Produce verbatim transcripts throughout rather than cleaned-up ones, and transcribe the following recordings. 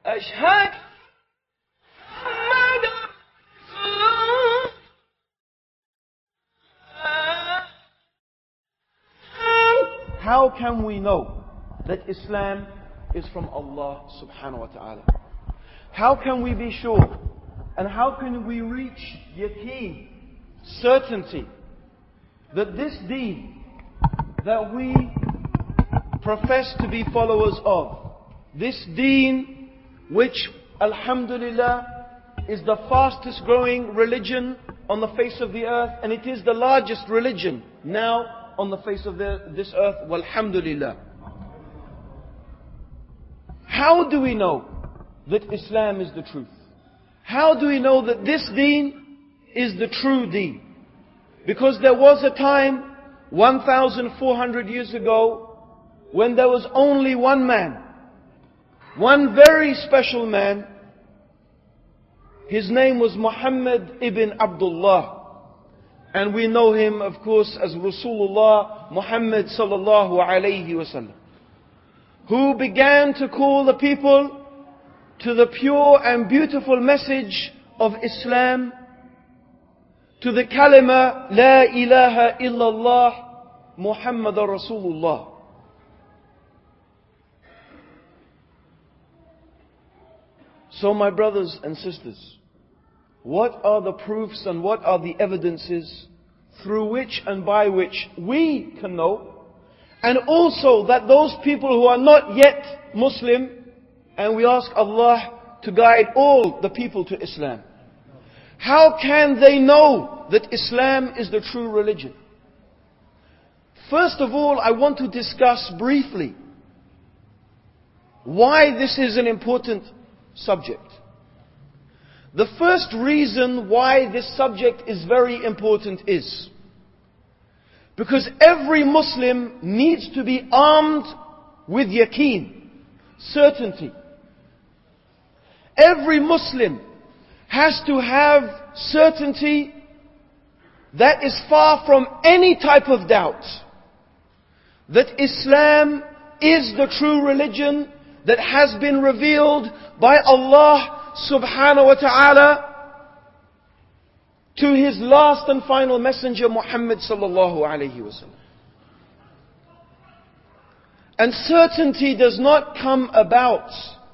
أشهد محمد رسول الله. How can we know that Islam is from Allah subhanahu wa ta'ala? How can we be sure? And how can we reach yaqeen, certainty, that this deen that we profess to be followers of, this deen which, alhamdulillah, is the fastest growing religion on the face of the earth, and it is the largest religion now on the face of the, this earth, walhamdulillah. How do we know that Islam is the truth? How do we know that this deen is the true deen? Because there was a time, one thousand four hundred years ago, when there was only one man, one very special man. His name was Muhammad ibn Abdullah. And we know him, of course, as Rasulullah Muhammad sallallahu alayhi wasallam, who began to call the people to the pure and beautiful message of Islam, to the kalima, La ilaha illallah Muhammadur Rasulullah. So my brothers and sisters, what are the proofs and what are the evidences through which and by which we can know, and also that those people who are not yet Muslim, and we ask Allah to guide all the people to Islam, how can they know that Islam is the true religion? First of all, I want to discuss briefly why this is an important subject. The first reason why this subject is very important is because every Muslim needs to be armed with yaqeen, certainty. Every Muslim has to have certainty that is far from any type of doubt, that Islam is the true religion that has been revealed by Allah subhanahu wa ta'ala to His last and final messenger Muhammad sallallahu alayhi wa sallam. And certainty does not come about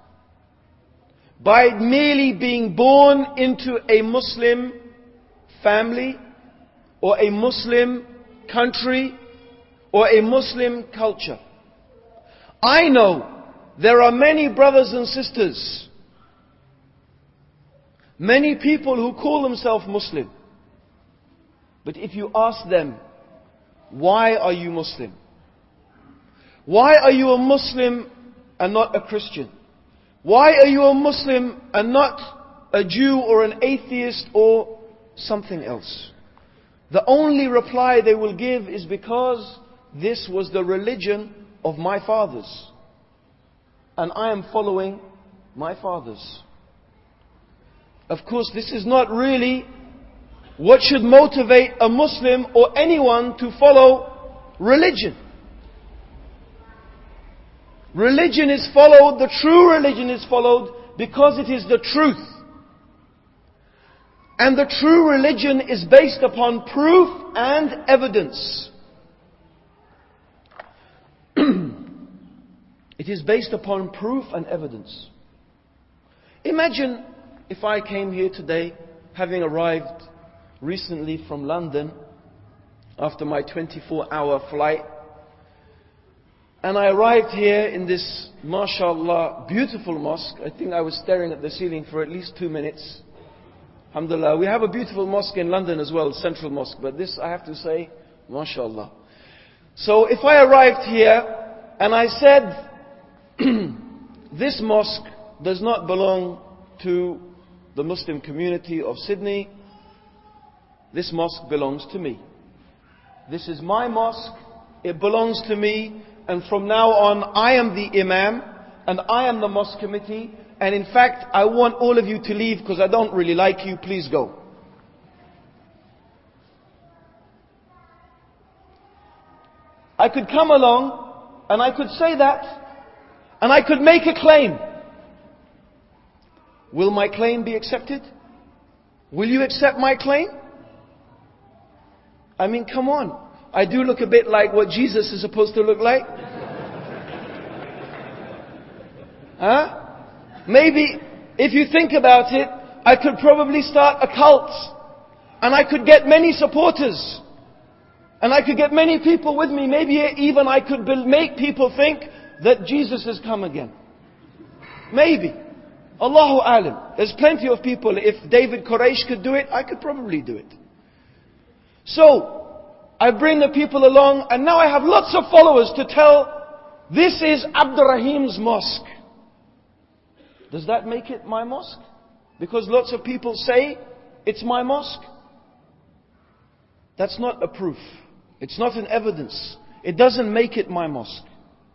by merely being born into a Muslim family or a Muslim country or a Muslim culture. I know there are many brothers and sisters, many people who call themselves Muslim. But if you ask them, why are you Muslim? Why are you a Muslim and not a Christian? Why are you a Muslim and not a Jew or an atheist or something else? The only reply they will give is because this was the religion of my fathers, and I am following my fathers. Of course, this is not really what should motivate a Muslim or anyone to follow religion. Religion is followed, the true religion is followed because it is the truth. And the true religion is based upon proof and evidence. It is based upon proof and evidence. Imagine if I came here today, having arrived recently from London after my twenty-four hour flight, and I arrived here in this, mashallah, beautiful mosque. I think I was staring at the ceiling for at least two minutes. Alhamdulillah. We have a beautiful mosque in London as well, Central Mosque. But this, I have to say, mashallah. So if I arrived here and I said, this mosque does not belong to the Muslim community of Sydney. This mosque belongs to me. This is my mosque. It belongs to me. And from now on, I am the Imam and I am the mosque committee. And in fact, I want all of you to leave because I don't really like you. Please go. I could come along and I could say that and I could make a claim. will my claim be accepted? Will you accept my claim? I mean, come on. I do look a bit like what Jesus is supposed to look like. Huh? Maybe, if you think about it, I could probably start a cult. And I could get many supporters. And I could get many people with me. Maybe even I could make people think that Jesus has come again. Maybe. Allahu alam. There's plenty of people. If David Quraish could do it, I could probably do it. So, I bring the people along, and now I have lots of followers to tell, this is Abdurrahim's mosque. Does that make it my mosque? Because lots of people say, it's my mosque. That's not a proof. It's not an evidence. It doesn't make it my mosque.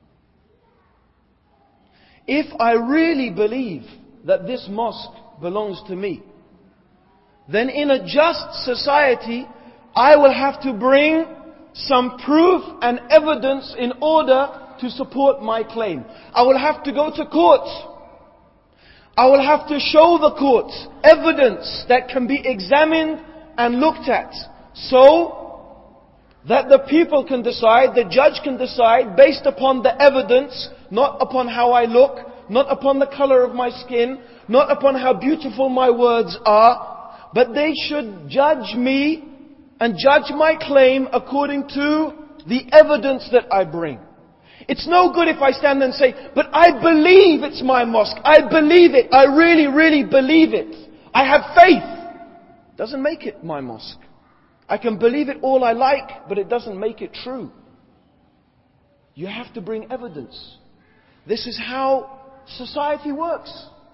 If I really believe that this mosque belongs to me, then in a just society, I will have to bring some proof and evidence in order to support my claim. I will have to go to court. I will have to show the court evidence that can be examined and looked at, so that the people can decide, the judge can decide based upon the evidence, not upon how I look, not upon the color of my skin, not upon how beautiful my words are, but they should judge me and judge my claim according to the evidence that I bring. It's no good if I stand and say, but I believe it's my mosque. I believe it. I really, really believe it. I have faith. Doesn't make it my mosque. I can believe it all I like, but it doesn't make it true. You have to bring evidence. This is how society works.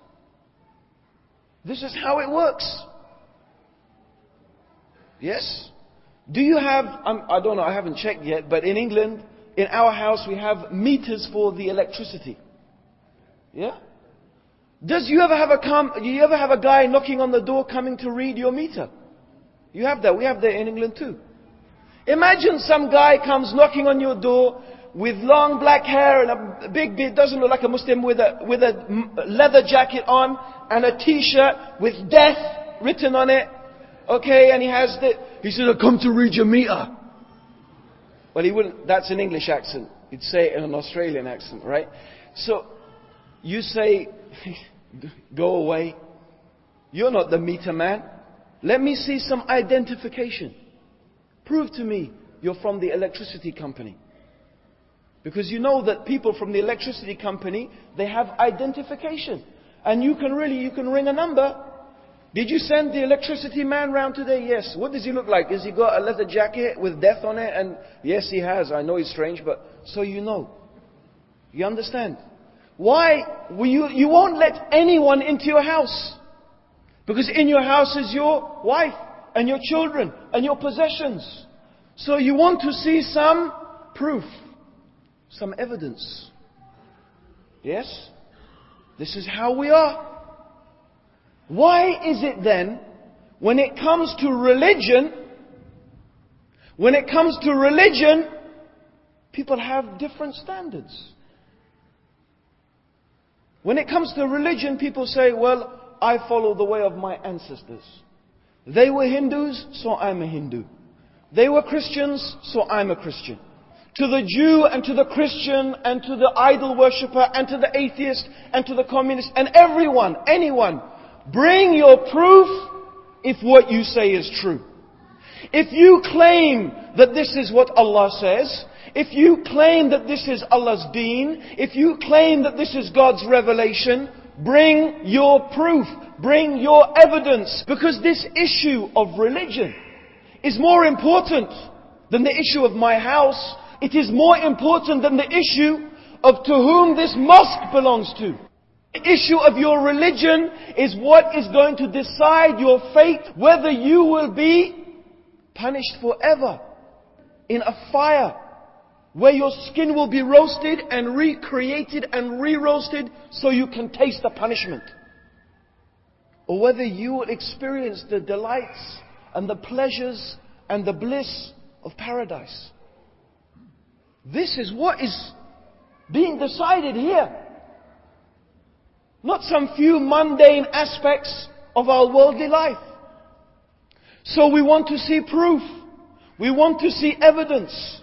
This is how it works. Yes? Do you have, um, I don't know, I haven't checked yet, but in England, in our house we have meters for the electricity. Yeah? Does you ever have a com, you ever have a guy knocking on the door coming to read your meter? You have that. We have that in England too. Imagine some guy comes knocking on your door with long black hair and a big beard, doesn't look like a Muslim, with a with a leather jacket on and a t-shirt with death written on it. Okay, and he has the, he says, "I come to read your meter." Well, he wouldn't, that's an English accent. He'd say it in an Australian accent, right? So, you say, go away. You're not the meter man. Let me see some identification. Prove to me you're from the electricity company. Because you know that people from the electricity company, they have identification. And you can really, you can ring a number. Did you send the electricity man round today? Yes. What does he look like? Has he got a leather jacket with death on it? And yes, he has. I know he's strange, but so you know. You understand? Why? Well, you, you won't let anyone into your house. Because in your house is your wife and your children and your possessions. So you want to see some proof, some evidence. Yes? This is how we are. Why is it then, when it comes to religion, when it comes to religion, people have different standards? When it comes to religion, people say, well, I follow the way of my ancestors. They were Hindus, so I'm a Hindu. They were Christians, so I'm a Christian. To the Jew and to the Christian and to the idol worshipper and to the atheist and to the communist and everyone, anyone, bring your proof if what you say is true. If you claim that this is what Allah says, if you claim that this is Allah's deen, if you claim that this is God's revelation, bring your proof, bring your evidence. Because this issue of religion is more important than the issue of my house. It is more important than the issue of to whom this mosque belongs to. The issue of your religion is what is going to decide your fate, whether you will be punished forever in a fire where your skin will be roasted and recreated and re-roasted so you can taste the punishment. Or whether you will experience the delights and the pleasures and the bliss of paradise. This is what is being decided here. not some few mundane aspects of our worldly life. So we want to see proof. We want to see evidence.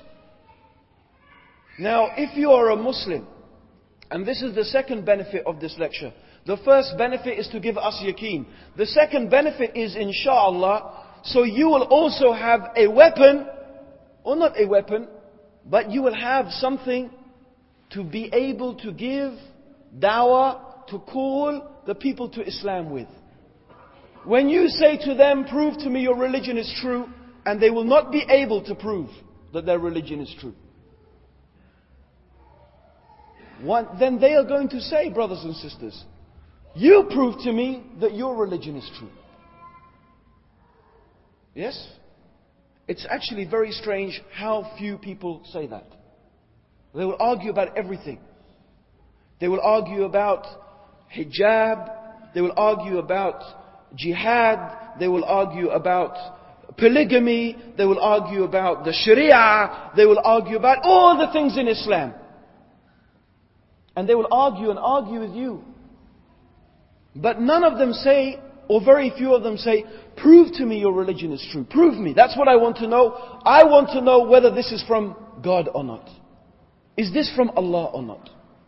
Now, if you are a Muslim, and this is the second benefit of this lecture. The first benefit is to give us yaqeen. The second benefit is, inshallah, so you will also have a weapon, or not a weapon, but you will have something to be able to give dawah, to call the people to Islam with. When you say to them, prove to me your religion is true, and they will not be able to prove that their religion is true, One, then they are going to say, brothers and sisters, you prove to me that your religion is true. Yes? It's actually very strange how few people say that. They will argue about everything. They will argue about hijab. They will argue about jihad. They will argue about polygamy. They will argue about the sharia. They will argue about all the things in Islam. And they will argue and argue with you. But none of them say, or very few of them say, prove to me your religion is true. Prove me. That's what I want to know. I want to know whether this is from God or not. Is this from Allah or not?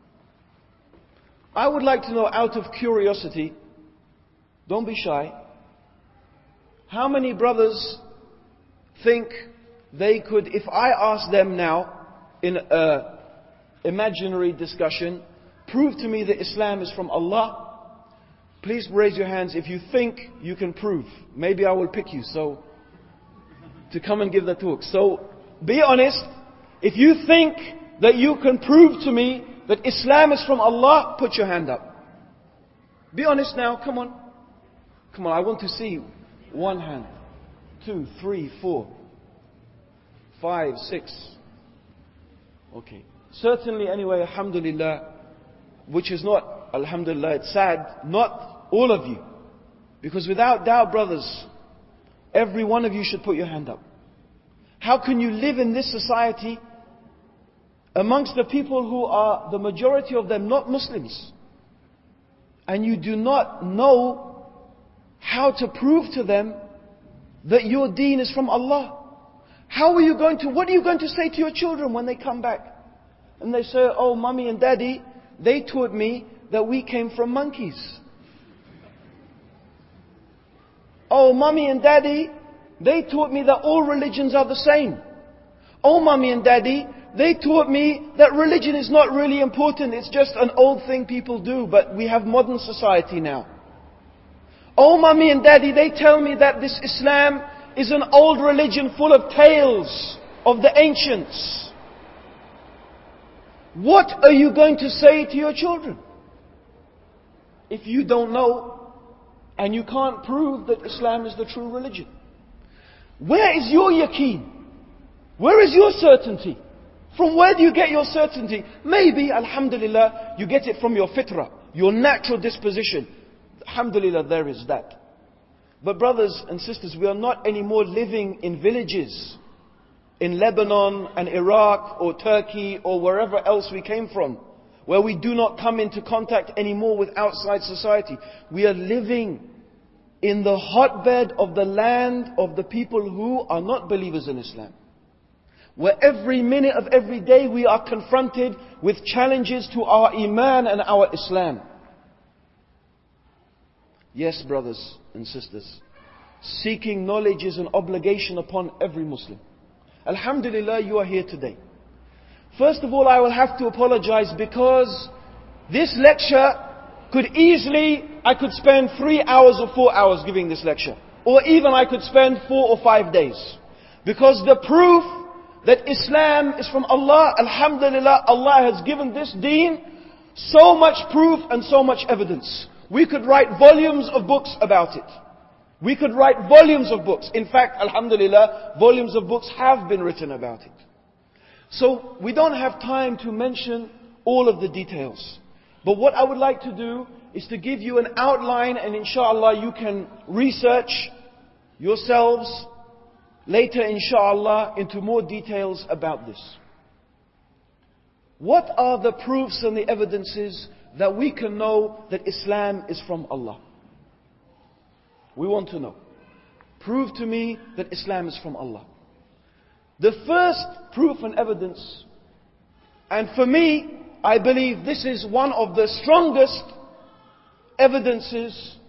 I would like to know, out of curiosity, don't be shy, how many brothers think they could, if I ask them now in a imaginary discussion, prove to me that Islam is from Allah? Please raise your hands if you think you can prove. Maybe I will pick you so to come and give the talk. So be honest. If you think that you can prove to me that Islam is from Allah, put your hand up. Be honest now. Come on. Come on, I want to see one hand. Two, three, four, five, six. Okay. Certainly anyway, alhamdulillah, which is not, alhamdulillah, it's sad, not all of you. Because without doubt, brothers, every one of you should put your hand up. How can you live in this society amongst the people who are, the majority of them, not Muslims, and you do not know how to prove to them that your deen is from Allah? How are you going to, what are you going to say to your children when they come back? And they say, oh, mommy and daddy, they taught me that we came from monkeys. Oh, mommy and daddy, they taught me that all religions are the same. Oh, mommy and daddy, they taught me that religion is not really important. It's just an old thing people do, but we have modern society now. Oh, mommy and daddy, they tell me that this Islam is an old religion full of tales of the ancients. What are you going to say to your children if you don't know and you can't prove that Islam is the true religion? Where is your yaqeen? Where is your certainty? From where do you get your certainty? Maybe, alhamdulillah, you get it from your fitrah, your natural disposition. Alhamdulillah, there is that. But brothers and sisters, we are not anymore living in villages in Lebanon and Iraq or Turkey or wherever else we came from, where we do not come into contact anymore with outside society. We are living in the hotbed of the land of the people who are not believers in Islam, where every minute of every day we are confronted with challenges to our iman and our Islam. Yes, brothers and sisters, seeking knowledge is an obligation upon every Muslim. Alhamdulillah, you are here today. First of all, I will have to apologize because this lecture could easily, I could spend three hours or four hours giving this lecture. Or even I could spend four or five days. Because the proof that Islam is from Allah, alhamdulillah, Allah has given this deen so much proof and so much evidence. We could write volumes of books about it. We could write volumes of books. In fact, alhamdulillah, volumes of books have been written about it. So we don't have time to mention all of the details. But what I would like to do is to give you an outline, and inshallah you can research yourselves later inshallah into more details about this. What are the proofs and the evidences that we can know that Islam is from Allah? We want to know. Prove to me that Islam is from Allah. The first proof and evidence, and for me, I believe this is one of the strongest evidences,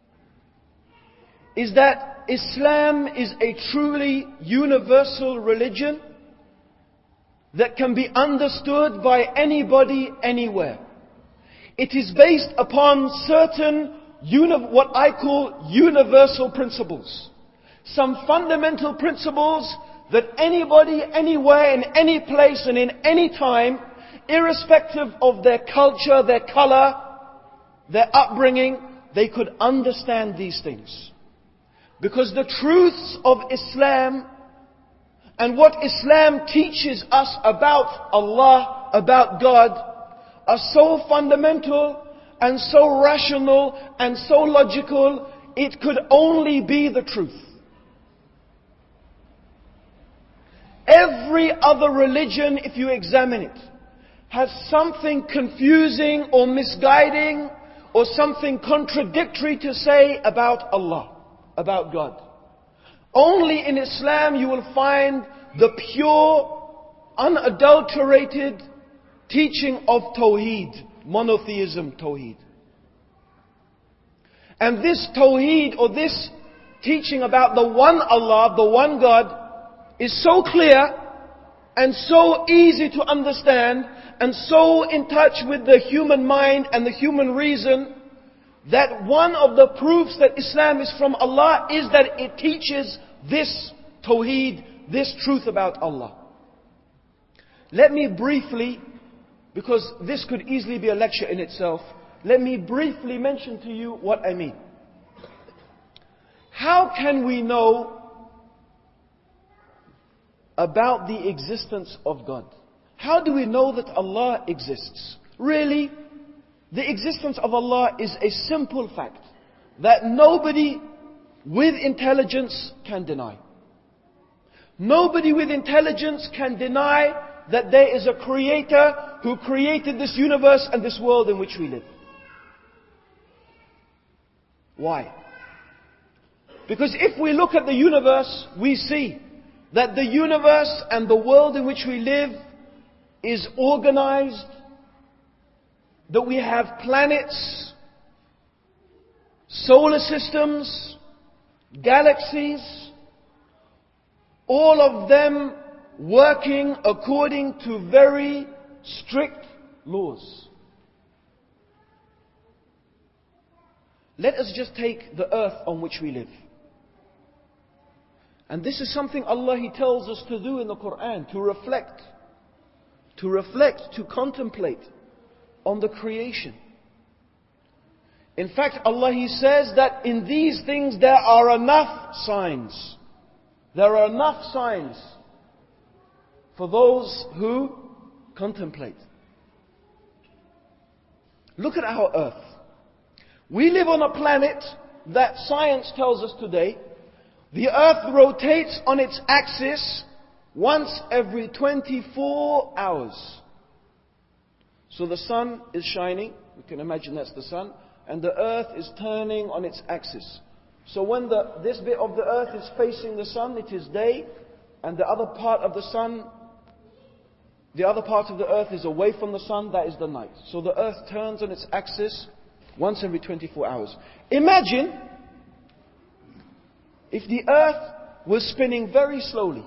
is that Islam is a truly universal religion that can be understood by anybody, anywhere. It is based upon certain, uni- what I call universal principles. Some fundamental principles that anybody, anywhere, in any place and in any time, irrespective of their culture, their color, their upbringing, they could understand these things. Because the truths of Islam and what Islam teaches us about Allah, about God, are so fundamental and so rational and so logical, it could only be the truth. Every other religion, if you examine it, has something confusing or misguiding or something contradictory to say about Allah, about God. Only in Islam you will find the pure, unadulterated teaching of Tawheed, monotheism Tawheed. And this Tawheed, or this teaching about the one Allah, the one God, is so clear and so easy to understand and so in touch with the human mind and the human reason, that one of the proofs that Islam is from Allah is that it teaches this Tawheed, this truth about Allah. Let me briefly, because this could easily be a lecture in itself, let me briefly mention to you what I mean. How can we know about the existence of God? How do we know that Allah exists? Really, the existence of Allah is a simple fact that nobody with intelligence can deny. Nobody with intelligence can deny that there is a creator who created this universe and this world in which we live. Why? Because if we look at the universe, we see that the universe and the world in which we live is organized, that we have planets, solar systems, galaxies, all of them working according to very strict laws. Let us just take the earth on which we live. And this is something Allah He tells us to do in the Quran, to reflect, to reflect, to contemplate on the creation. In fact, Allah He says that in these things there are enough signs. There are enough signs for those who contemplate. Look at our earth. We live on a planet that science tells us today, the earth rotates on its axis once every twenty-four hours. So the sun is shining, we can imagine that's the sun, and the earth is turning on its axis. So when the, this bit of the earth is facing the sun, it is day, and the other part of the sun, the other part of the earth is away from the sun, that is the night. So the earth turns on its axis once every twenty-four hours. Imagine if the earth was spinning very slowly.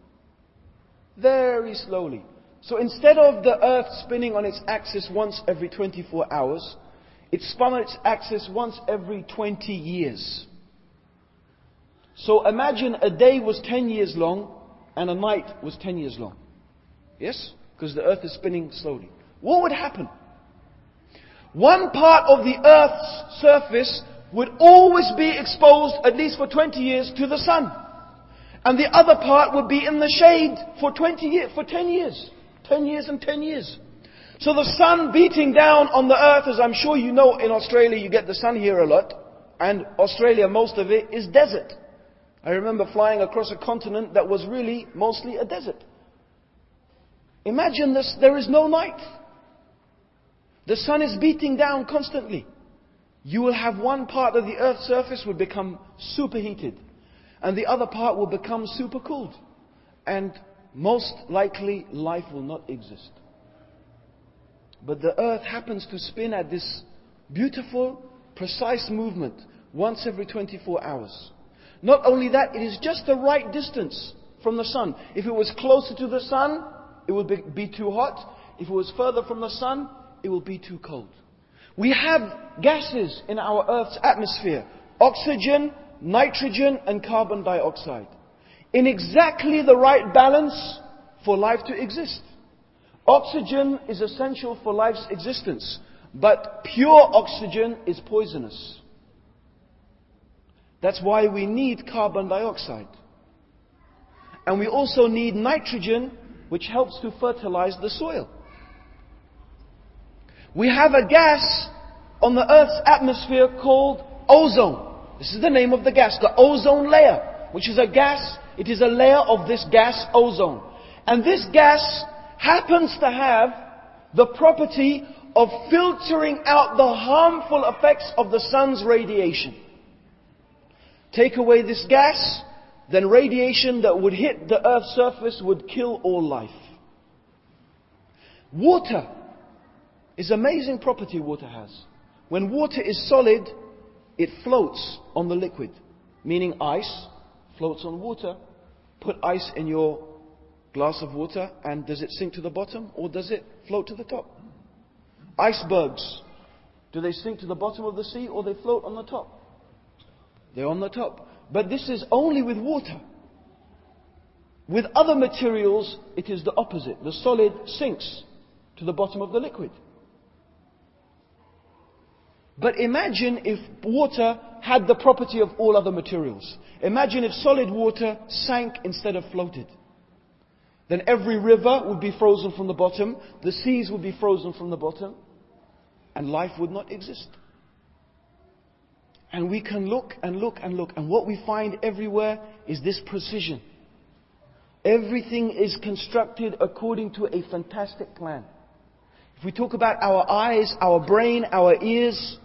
Very slowly. So instead of the earth spinning on its axis once every twenty-four hours, it spun on its axis once every twenty years. So imagine a day was ten years long and a night was ten years long. Yes? Because the earth is spinning slowly. What would happen? One part of the earth's surface would always be exposed, at least for twenty years, to the sun. And the other part would be in the shade for twenty years, for ten years. ten years and ten years. So the sun beating down on the earth, as I'm sure you know, in Australia you get the sun here a lot. And Australia, most of it is desert. I remember flying across a continent that was really mostly a desert. Imagine this, there is no night. The sun is beating down constantly. You will have one part of the earth's surface will become superheated, and the other part will become super cooled. And most likely life will not exist. But the earth happens to spin at this beautiful, precise movement once every twenty-four hours. Not only that, it is just the right distance from the sun. If it was closer to the sun, it would be, be too hot. If it was further from the sun, it will be too cold. We have gases in our Earth's atmosphere: oxygen, nitrogen and carbon dioxide, in exactly the right balance for life to exist. Oxygen is essential for life's existence, but pure oxygen is poisonous. That's why we need carbon dioxide. And we also need nitrogen, which helps to fertilize the soil. We have a gas on the Earth's atmosphere called ozone. This is the name of the gas, the ozone layer, which is a gas, it is a layer of this gas ozone. And this gas happens to have the property of filtering out the harmful effects of the sun's radiation. Take away this gas, then radiation that would hit the Earth's surface would kill all life. Water is an amazing property water has. When water is solid, it floats on the liquid, meaning ice floats on water. Put ice in your glass of water, and does it sink to the bottom or does it float to the top? Icebergs, do they sink to the bottom of the sea or they float on the top? They're on the top. But this is only with water. With other materials, it is the opposite. The solid sinks to the bottom of the liquid. But imagine if water had the property of all other materials. Imagine if solid water sank instead of floated. Then every river would be frozen from the bottom, the seas would be frozen from the bottom, and life would not exist. And we can look and look and look, and what we find everywhere is this precision. Everything is constructed according to a fantastic plan. If we talk about our eyes, our brain, our ears,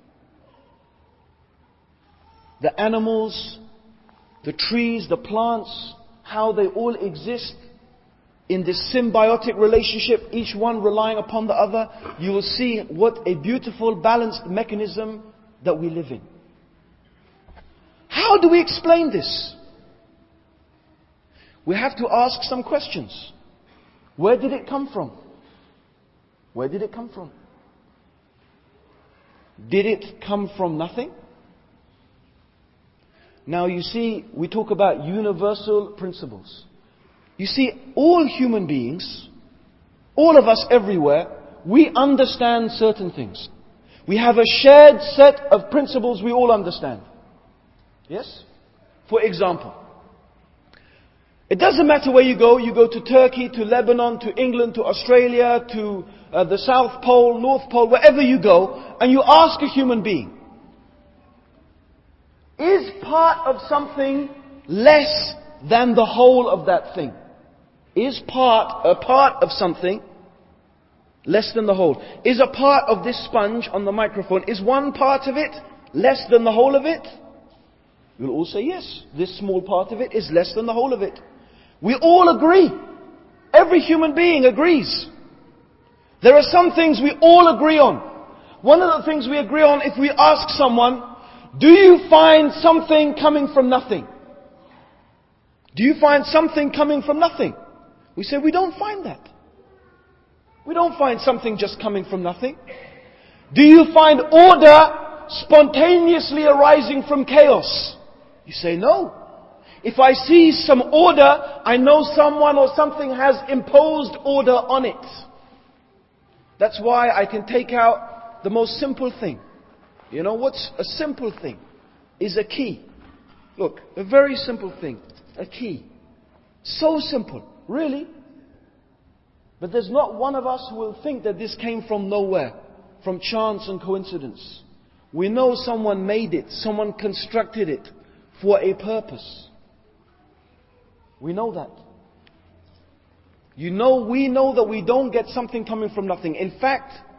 the animals, the trees, the plants, how they all exist in this symbiotic relationship, each one relying upon the other, you will see what a beautiful, balanced mechanism that we live in. How do we explain this? We have to ask some questions. Where did it come from? Where did it come from? Did it come from nothing? Now you see, we talk about universal principles. You see, all human beings, all of us everywhere, we understand certain things. We have a shared set of principles we all understand. Yes? For example, it doesn't matter where you go. You go to Turkey, to Lebanon, to England, to Australia, to uh, the South Pole, North Pole, wherever you go, and you ask a human being, is part of something less than the whole of that thing? Is part, a part of something less than the whole? Is a part of this sponge on the microphone, is one part of it less than the whole of it? You'll all say yes, this small part of it is less than the whole of it. We all agree. Every human being agrees. There are some things we all agree on. One of the things we agree on, if we ask someone, do you find something coming from nothing? Do you find something coming from nothing? We say we don't find that. We don't find something just coming from nothing. Do you find order spontaneously arising from chaos? You say no. If I see some order, I know someone or something has imposed order on it. That's why I can take out the most simple thing. You know what's a simple thing? Is a key. Look, a very simple thing. A key. So simple. Really? But there's not one of us who will think that this came from nowhere, from chance and coincidence. We know someone made it, someone constructed it for a purpose. We know that. You know, we know that we don't get something coming from nothing. In fact,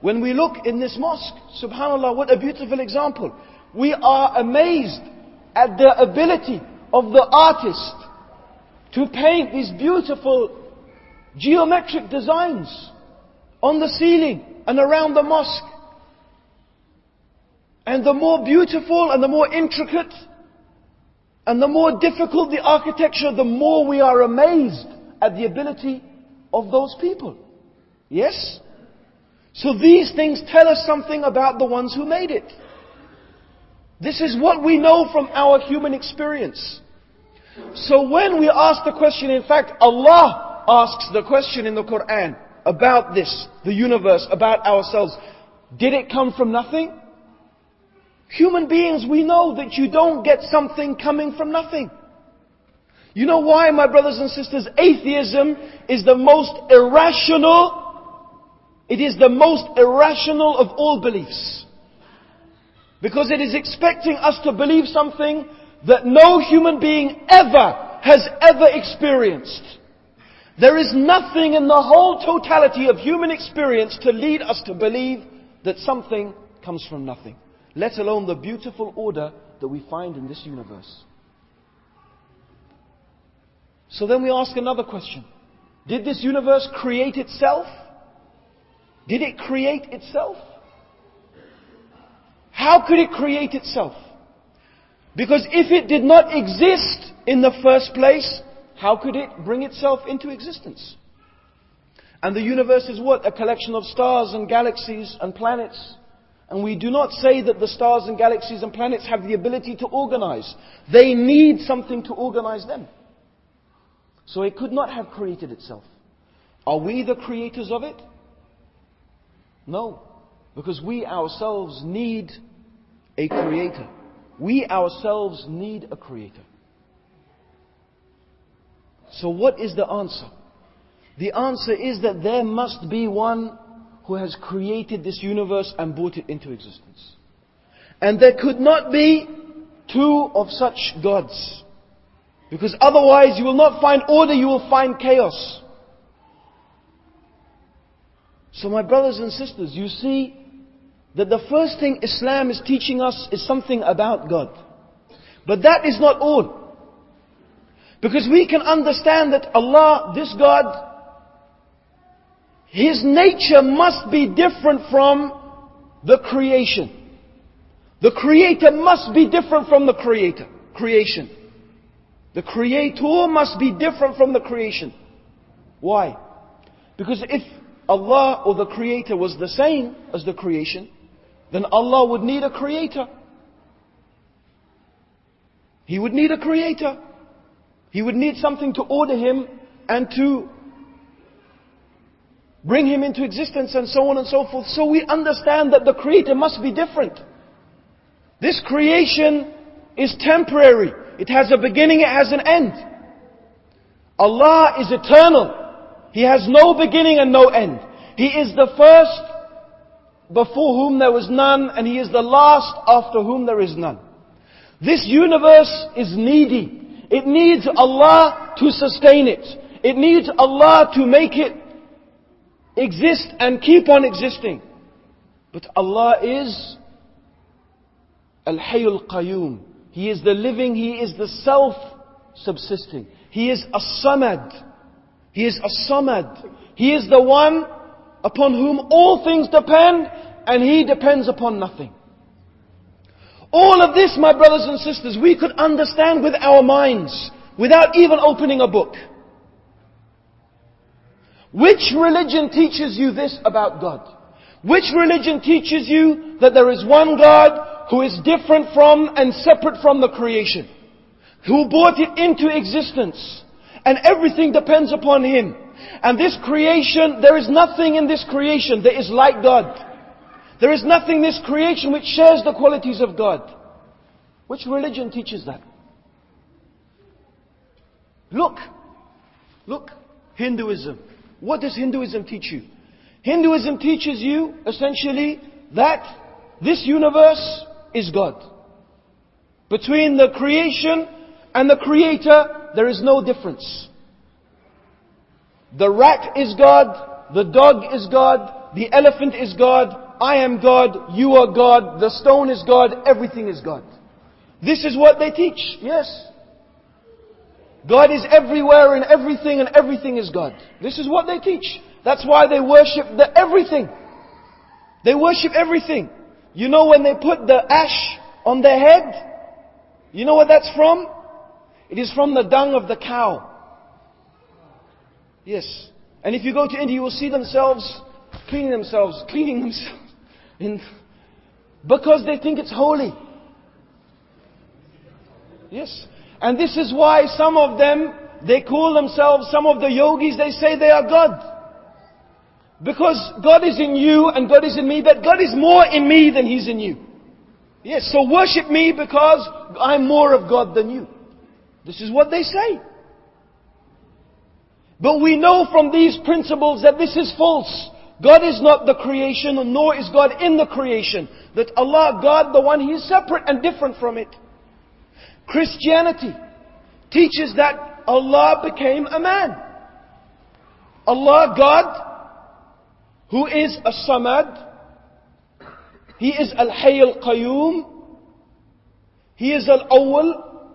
When we look in this mosque, subhanAllah, what a beautiful example. We are amazed at the ability of the artist to paint these beautiful geometric designs on the ceiling and around the mosque. And the more beautiful and the more intricate and the more difficult the architecture, the more we are amazed at the ability of those people. Yes? So these things tell us something about the ones who made it. This is what we know from our human experience. So when we ask the question, in fact, Allah asks the question in the Quran about this, the universe, about ourselves. Did it come from nothing? Human beings, we know that you don't get something coming from nothing. You know why, my brothers and sisters? Atheism is the most irrational, it is the most irrational of all beliefs. Because it is expecting us to believe something that no human being ever has ever experienced. There is nothing in the whole totality of human experience to lead us to believe that something comes from nothing. Let alone the beautiful order that we find in this universe. So then we ask another question. Did this universe create itself? Did it create itself? How could it create itself? Because if it did not exist in the first place, how could it bring itself into existence? And the universe is what? A collection of stars and galaxies and planets. And we do not say that the stars and galaxies and planets have the ability to organize. They need something to organize them. So it could not have created itself. Are we the creators of it? No. Because we ourselves need a creator. We ourselves need a creator. So what is the answer? The answer is that there must be one who has created this universe and brought it into existence. And there could not be two of such gods. Because otherwise you will not find order, you will find chaos. So my brothers and sisters, you see that the first thing Islam is teaching us is something about God. But that is not all. Because we can understand that Allah, this God, His nature must be different from the creation. The Creator must be different from the Creator, creation. The Creator must be different from the creation. Why? Because if Allah or the Creator was the same as the creation, then Allah would need a Creator. He would need a Creator. He would need something to order Him and to bring Him into existence and so on and so forth. So we understand that the Creator must be different. This creation is temporary. It has a beginning, it has an end. Allah is eternal. He has no beginning and no end. He is the first before whom there was none, and He is the last after whom there is none. This universe is needy. It needs Allah to sustain it. It needs Allah to make it exist and keep on existing. But Allah is Al-Hayyul Qayyum. He is the living, He is the self-subsisting. He is As-Samad. He is As-Samad. He is the one upon whom all things depend, and He depends upon nothing. All of this, my brothers and sisters, we could understand with our minds, without even opening a book. Which religion teaches you this about God? Which religion teaches you that there is one God who is different from and separate from the creation? Who brought it into existence? And everything depends upon Him. And this creation, there is nothing in this creation that is like God. There is nothing in this creation which shares the qualities of God. Which religion teaches that? Look. Look. Hinduism. What does Hinduism teach you? Hinduism teaches you, essentially, that this universe is God. Between the creation and the Creator, there is no difference. The rat is God, the dog is God, the elephant is God, I am God, you are God, the stone is God, everything is God. This is what they teach, yes. God is everywhere and everything and everything is God. This is what they teach. That's why they worship the everything. They worship everything. You know when they put the ash on their head? You know what that's from? It is from the dung of the cow. Yes. And if you go to India, you will see themselves cleaning themselves, cleaning themselves. In, because they think it's holy. Yes. And this is why some of them, they call themselves, some of the yogis, they say they are God. Because God is in you and God is in me, but God is more in me than He's in you. Yes, so worship me because I'm more of God than you. This is what they say. But we know from these principles that this is false. God is not the creation, nor is God in the creation. That Allah, God, the one, He is separate and different from it. Christianity teaches that Allah became a man. Allah, God, who is As-Samad, He is Al-Hayy Al-Qayyum, He is Al-Awwal,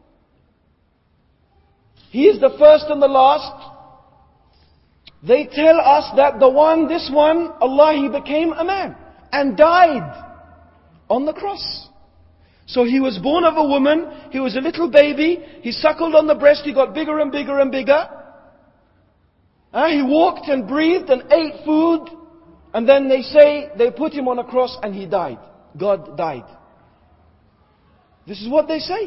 He is the first and the last. They tell us that the one, this one, Allah, He became a man and died on the cross. So He was born of a woman, He was a little baby, He suckled on the breast, He got bigger and bigger and bigger. Uh, he walked and breathed and ate food. And then they say they put Him on a cross and He died. God died. This is what they say.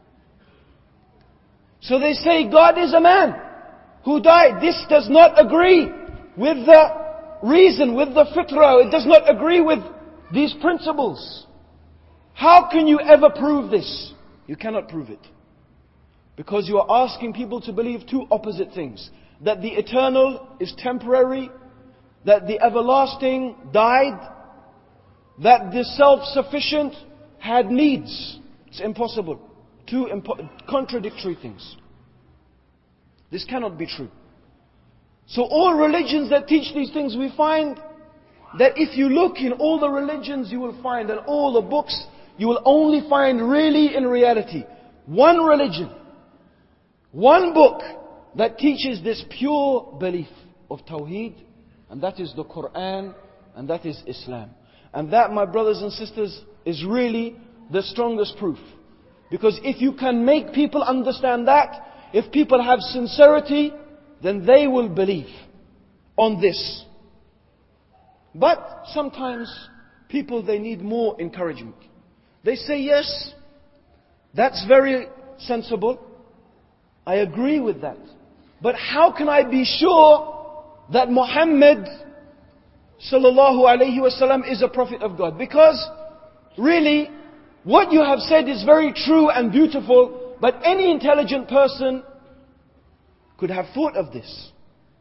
So they say God is a man who died. This does not agree with the reason, with the fitrah. It does not agree with these principles. How can you ever prove this? You cannot prove it. Because you are asking people to believe two opposite things. That the eternal is temporary, that the everlasting died, that the self-sufficient had needs. It's impossible. Two impo- contradictory things. This cannot be true. So all religions that teach these things, we find that if you look in all the religions, you will find, and all the books, you will only find really in reality one religion, one book that teaches this pure belief of Tawheed, and that is the Quran, and that is Islam. And that, my brothers and sisters, is really the strongest proof. Because if you can make people understand that, if people have sincerity, then they will believe on this. But sometimes people, they need more encouragement. They say, yes, that's very sensible. I agree with that. But how can I be sure that Muhammad sallallahu alayhi wasallam is a prophet of God? Because really, what you have said is very true and beautiful, but any intelligent person could have thought of this.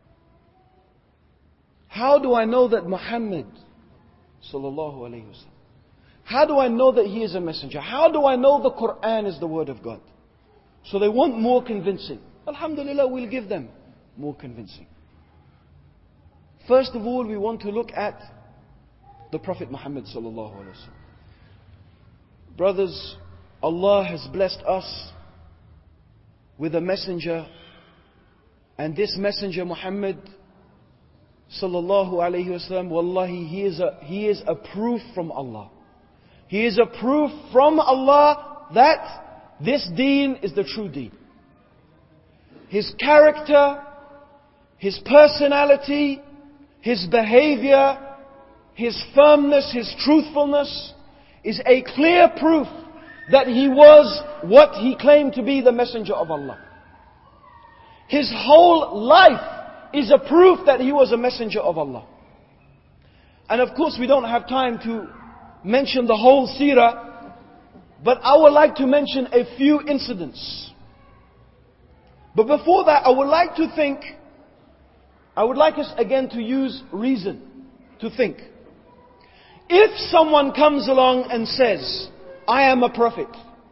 How do I know that Muhammad sallallahu alayhi wasallam, how do I know that he is a messenger? How do I know the Quran is the word of God? So they want more convincing. Alhamdulillah, we'll give them more convincing. First of all, we want to look at the Prophet Muhammad sallallahu alaihi wasallam. Brothers, Allah has blessed us with a messenger, and this messenger Muhammad sallallahu alaihi wasallam, wallahi, he is a he is a proof from Allah. He is a proof from Allah that this deen is the true deen. His character, His personality, His behavior, His firmness, His truthfulness is a clear proof that He was what He claimed to be, the messenger of Allah. His whole life is a proof that He was a messenger of Allah. And of course we don't have time to mention the whole seerah, but I would like to mention a few incidents. But before that, I would like to think, I would like us again to use reason, to think. If someone comes along and says, I am a prophet.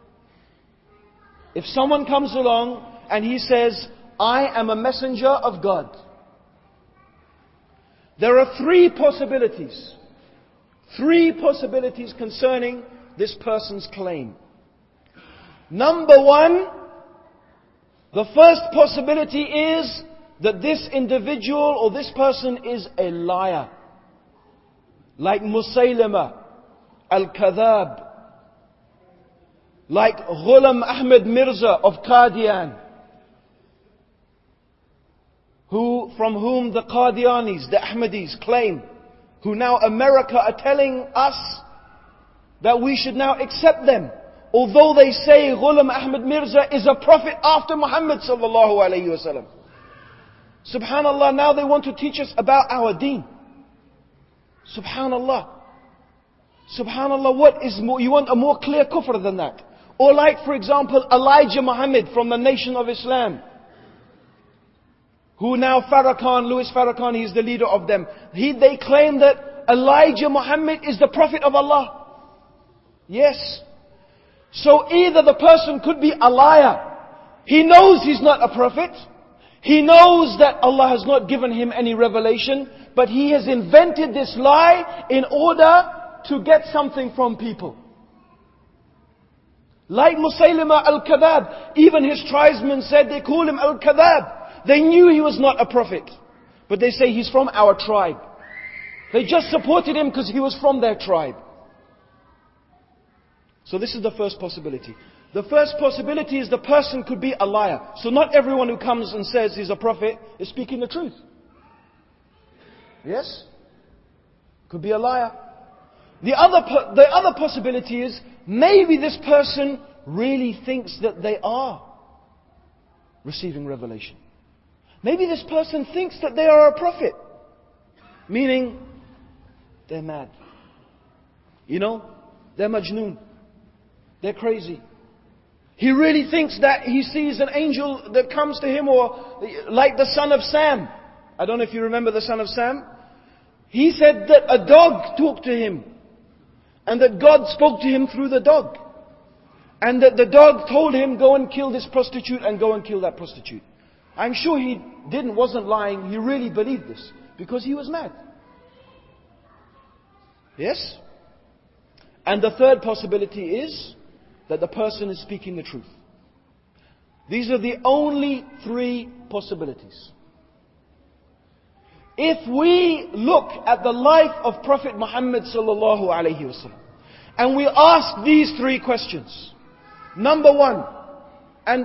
If someone comes along and he says, I am a messenger of God, There are three possibilities. Three possibilities concerning this person's claim. Number one, the first possibility is that this individual or this person is a liar. Like Musaylama al-Kadhab. Like Ghulam Ahmed Mirza of Qadian. Who, from whom the Qadianis, the Ahmadis claim, who now America are telling us that we should now accept them. Although they say Ghulam Ahmed Mirza is a prophet after Muhammad sallallahu alayhi wa sallam. Subhanallah, now they want to teach us about our deen. Subhanallah. Subhanallah, what is more, you want a more clear kufr than that? Or like, for example, Elijah Muhammad from the Nation of Islam. Who now Farrakhan, Louis Farrakhan, he is the leader of them. He, they claim that Elijah Muhammad is the prophet of Allah. Yes. So either the person could be a liar. He knows he's not a prophet. He knows that Allah has not given him any revelation. But he has invented this lie in order to get something from people. Like Musaylima al-Kadhab. Even his tribesmen said they call him al-Kadhab. They knew he was not a prophet. But they say he's from our tribe. They just supported him because he was from their tribe. So this is the first possibility. The first possibility is the person could be a liar. So not everyone who comes and says he's a prophet is speaking the truth. Yes? Could be a liar. The other, the other possibility is maybe this person really thinks that they are receiving revelation. Maybe this person thinks that they are a prophet. Meaning, they're mad. You know, they're majnoon. They're crazy. He really thinks that he sees an angel that comes to him, or like the son of Sam. I don't know if you remember the son of Sam. He said that a dog talked to him. And that God spoke to him through the dog. And that the dog told him, go and kill this prostitute and go and kill that prostitute. I'm sure he didn't, wasn't lying. He really believed this. Because he was mad. Yes? And the third possibility is that the person is speaking the truth. These are the only three possibilities. If we look at the life of Prophet Muhammad sallallahu alaihi wasallam, and we ask these three questions. Number one, and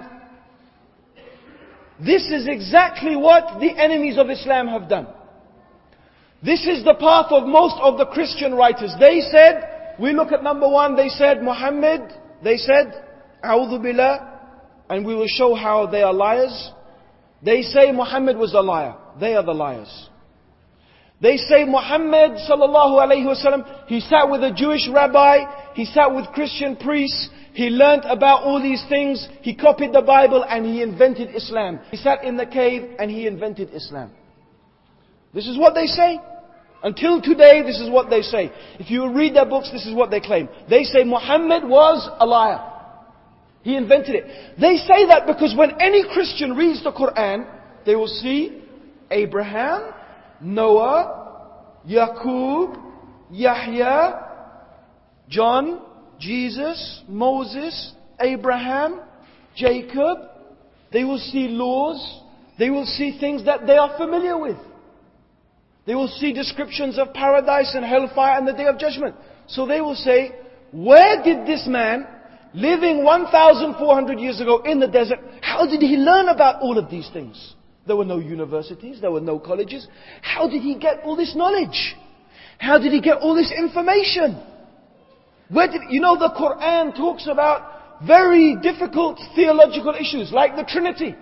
this is exactly what the enemies of Islam have done. This is the path of most of the Christian writers. They said, we look at number one, they said Muhammad, they said, A'udhu Billah, and we will show how they are liars. They say Muhammad was a liar. They are the liars. They say Muhammad sallallahu alayhi wasallam, he sat with a Jewish rabbi, he sat with Christian priests, he learnt about all these things, he copied the Bible and he invented Islam. He sat in the cave and he invented Islam. This is what they say. Until today, this is what they say. If you read their books, this is what they claim. They say Muhammad was a liar. He invented it. They say that because when any Christian reads the Quran, they will see Abraham, Noah, Yaqub, Yahya, John, Jesus, Moses, Abraham, Jacob. They will see laws. They will see things that they are familiar with. They will see descriptions of paradise and hellfire and the day of judgment. So they will say, where did this man, living one thousand four hundred years ago in the desert, how did he learn about all of these things? There were no universities, there were no colleges. How did he get all this knowledge? How did he get all this information? Where did, you know, the Quran talks about very difficult theological issues like the Trinity.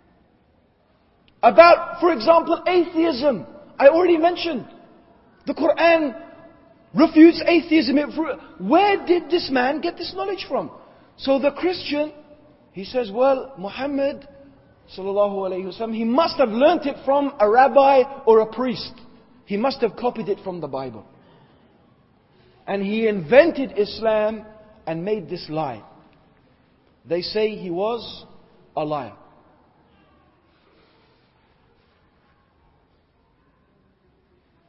About, for example, atheism. I already mentioned. The Quran refutes atheism. Where did this man get this knowledge from? So the Christian, he says, well, Muhammad sallallahu alayhi wasallam, he must have learnt it from a rabbi or a priest. He must have copied it from the Bible. And he invented Islam and made this lie. They say he was a liar.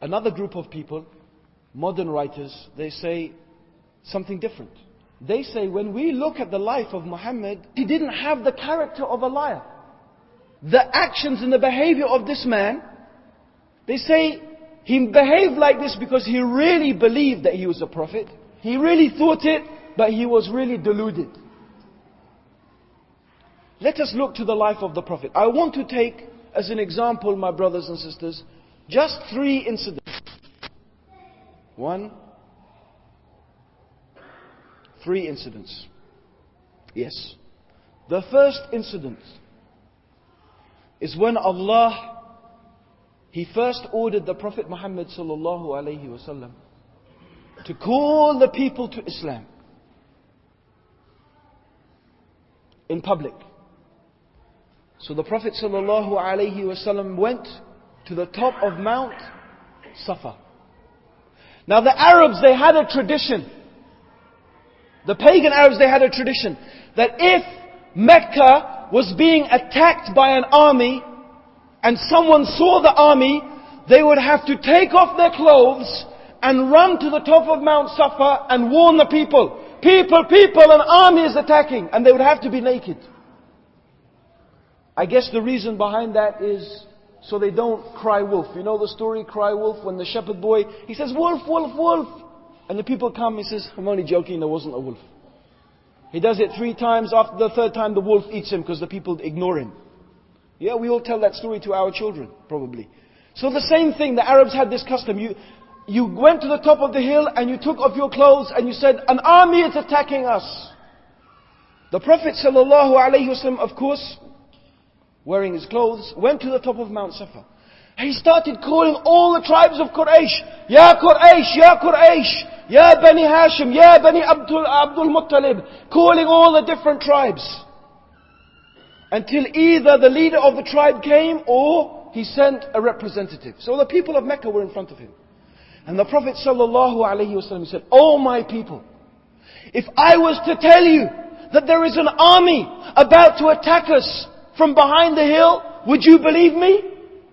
Another group of people, modern writers, they say something different. They say when we look at the life of Muhammad, he didn't have the character of a liar. The actions and the behavior of this man, they say he behaved like this because he really believed that he was a prophet. He really thought it, but he was really deluded. Let us look to the life of the Prophet. I want to take as an example, my brothers and sisters, just three incidents. One, three incidents. Yes. The first incident is when Allah, He first ordered the Prophet Muhammad sallallahu alaihi wasallam to call the people to Islam in public. So the Prophet sallallahu alaihi wasallam went to the top of Mount Safa. Now the Arabs, they had a tradition. The pagan Arabs, they had a tradition that if Mecca was being attacked by an army and someone saw the army, they would have to take off their clothes and run to the top of Mount Safa and warn the people. People, people, an army is attacking. And they would have to be naked. I guess the reason behind that is so they don't cry wolf. You know the story, cry wolf, when the shepherd boy, he says, wolf, wolf, wolf. And the people come, he says, I'm only joking, there wasn't a wolf. He does it three times. After the third time, the wolf eats him because the people ignore him. Yeah, we all tell that story to our children, probably. So the same thing, the Arabs had this custom. You, you went to the top of the hill and you took off your clothes and you said, an army is attacking us. The Prophet sallallahu alaihi wasallam, of course, wearing his clothes, went to the top of Mount Safa. He started calling all the tribes of Quraysh. Ya Quraysh, Ya Quraysh, Ya Bani Hashim, Ya Bani Abdul, Abdul Muttalib. Calling all the different tribes. Until either the leader of the tribe came or he sent a representative. So the people of Mecca were in front of him. And the Prophet sallallahu alaihi wasallam said, "Oh my people, if I was to tell you that there is an army about to attack us from behind the hill, would you believe me?"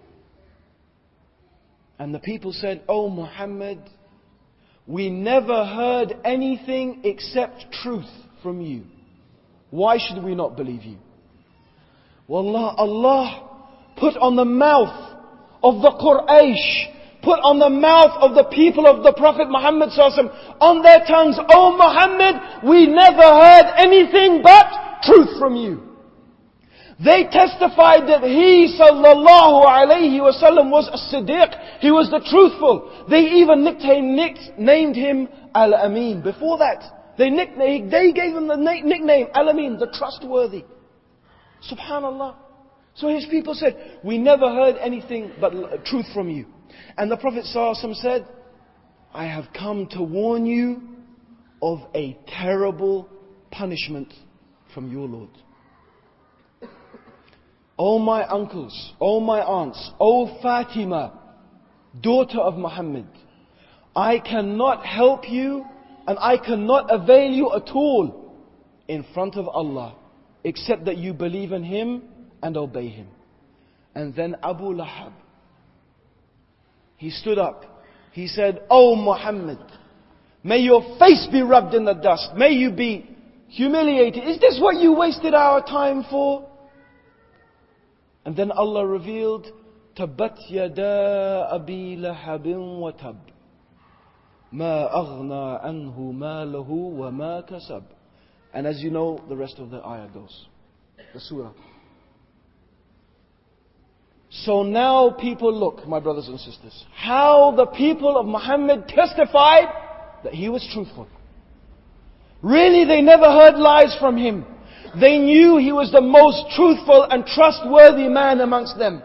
And the people said, "Oh Muhammad, we never heard anything except truth from you. Why should we not believe you?" Wallah, Allah put on the mouth of the Quraysh, put on the mouth of the people of the Prophet Muhammad sallallahu alaihi wasallam, on their tongues, "Oh Muhammad, we never heard anything but truth from you." They testified that he sallallahu alaihi wasallam was a Siddiq. He was the truthful. They even nicknamed, nicknamed him Al-Amin. Before that, they nicknamed, they gave him the nickname Al-Amin, the trustworthy. Subhanallah. So his people said, "We never heard anything but truth from you." And the Prophet sallallahu alaihi wasallam said, "I have come to warn you of a terrible punishment from your Lord. O my uncles, O my aunts, O Fatima, daughter of Muhammad, I cannot help you and I cannot avail you at all in front of Allah, except that you believe in Him and obey Him." And then Abu Lahab, he stood up. He said, "O Muhammad, may your face be rubbed in the dust. May you be humiliated. Is this what you wasted our time for?" And then Allah revealed, "Tabbat yada abi lahabin wa tab. Ma aghna anhu malahu wa ma kasab." And as you know, the rest of the ayah goes. The surah. So now people look, my brothers and sisters, how the people of Muhammad testified that he was truthful. Really, they never heard lies from him. They knew he was the most truthful and trustworthy man amongst them.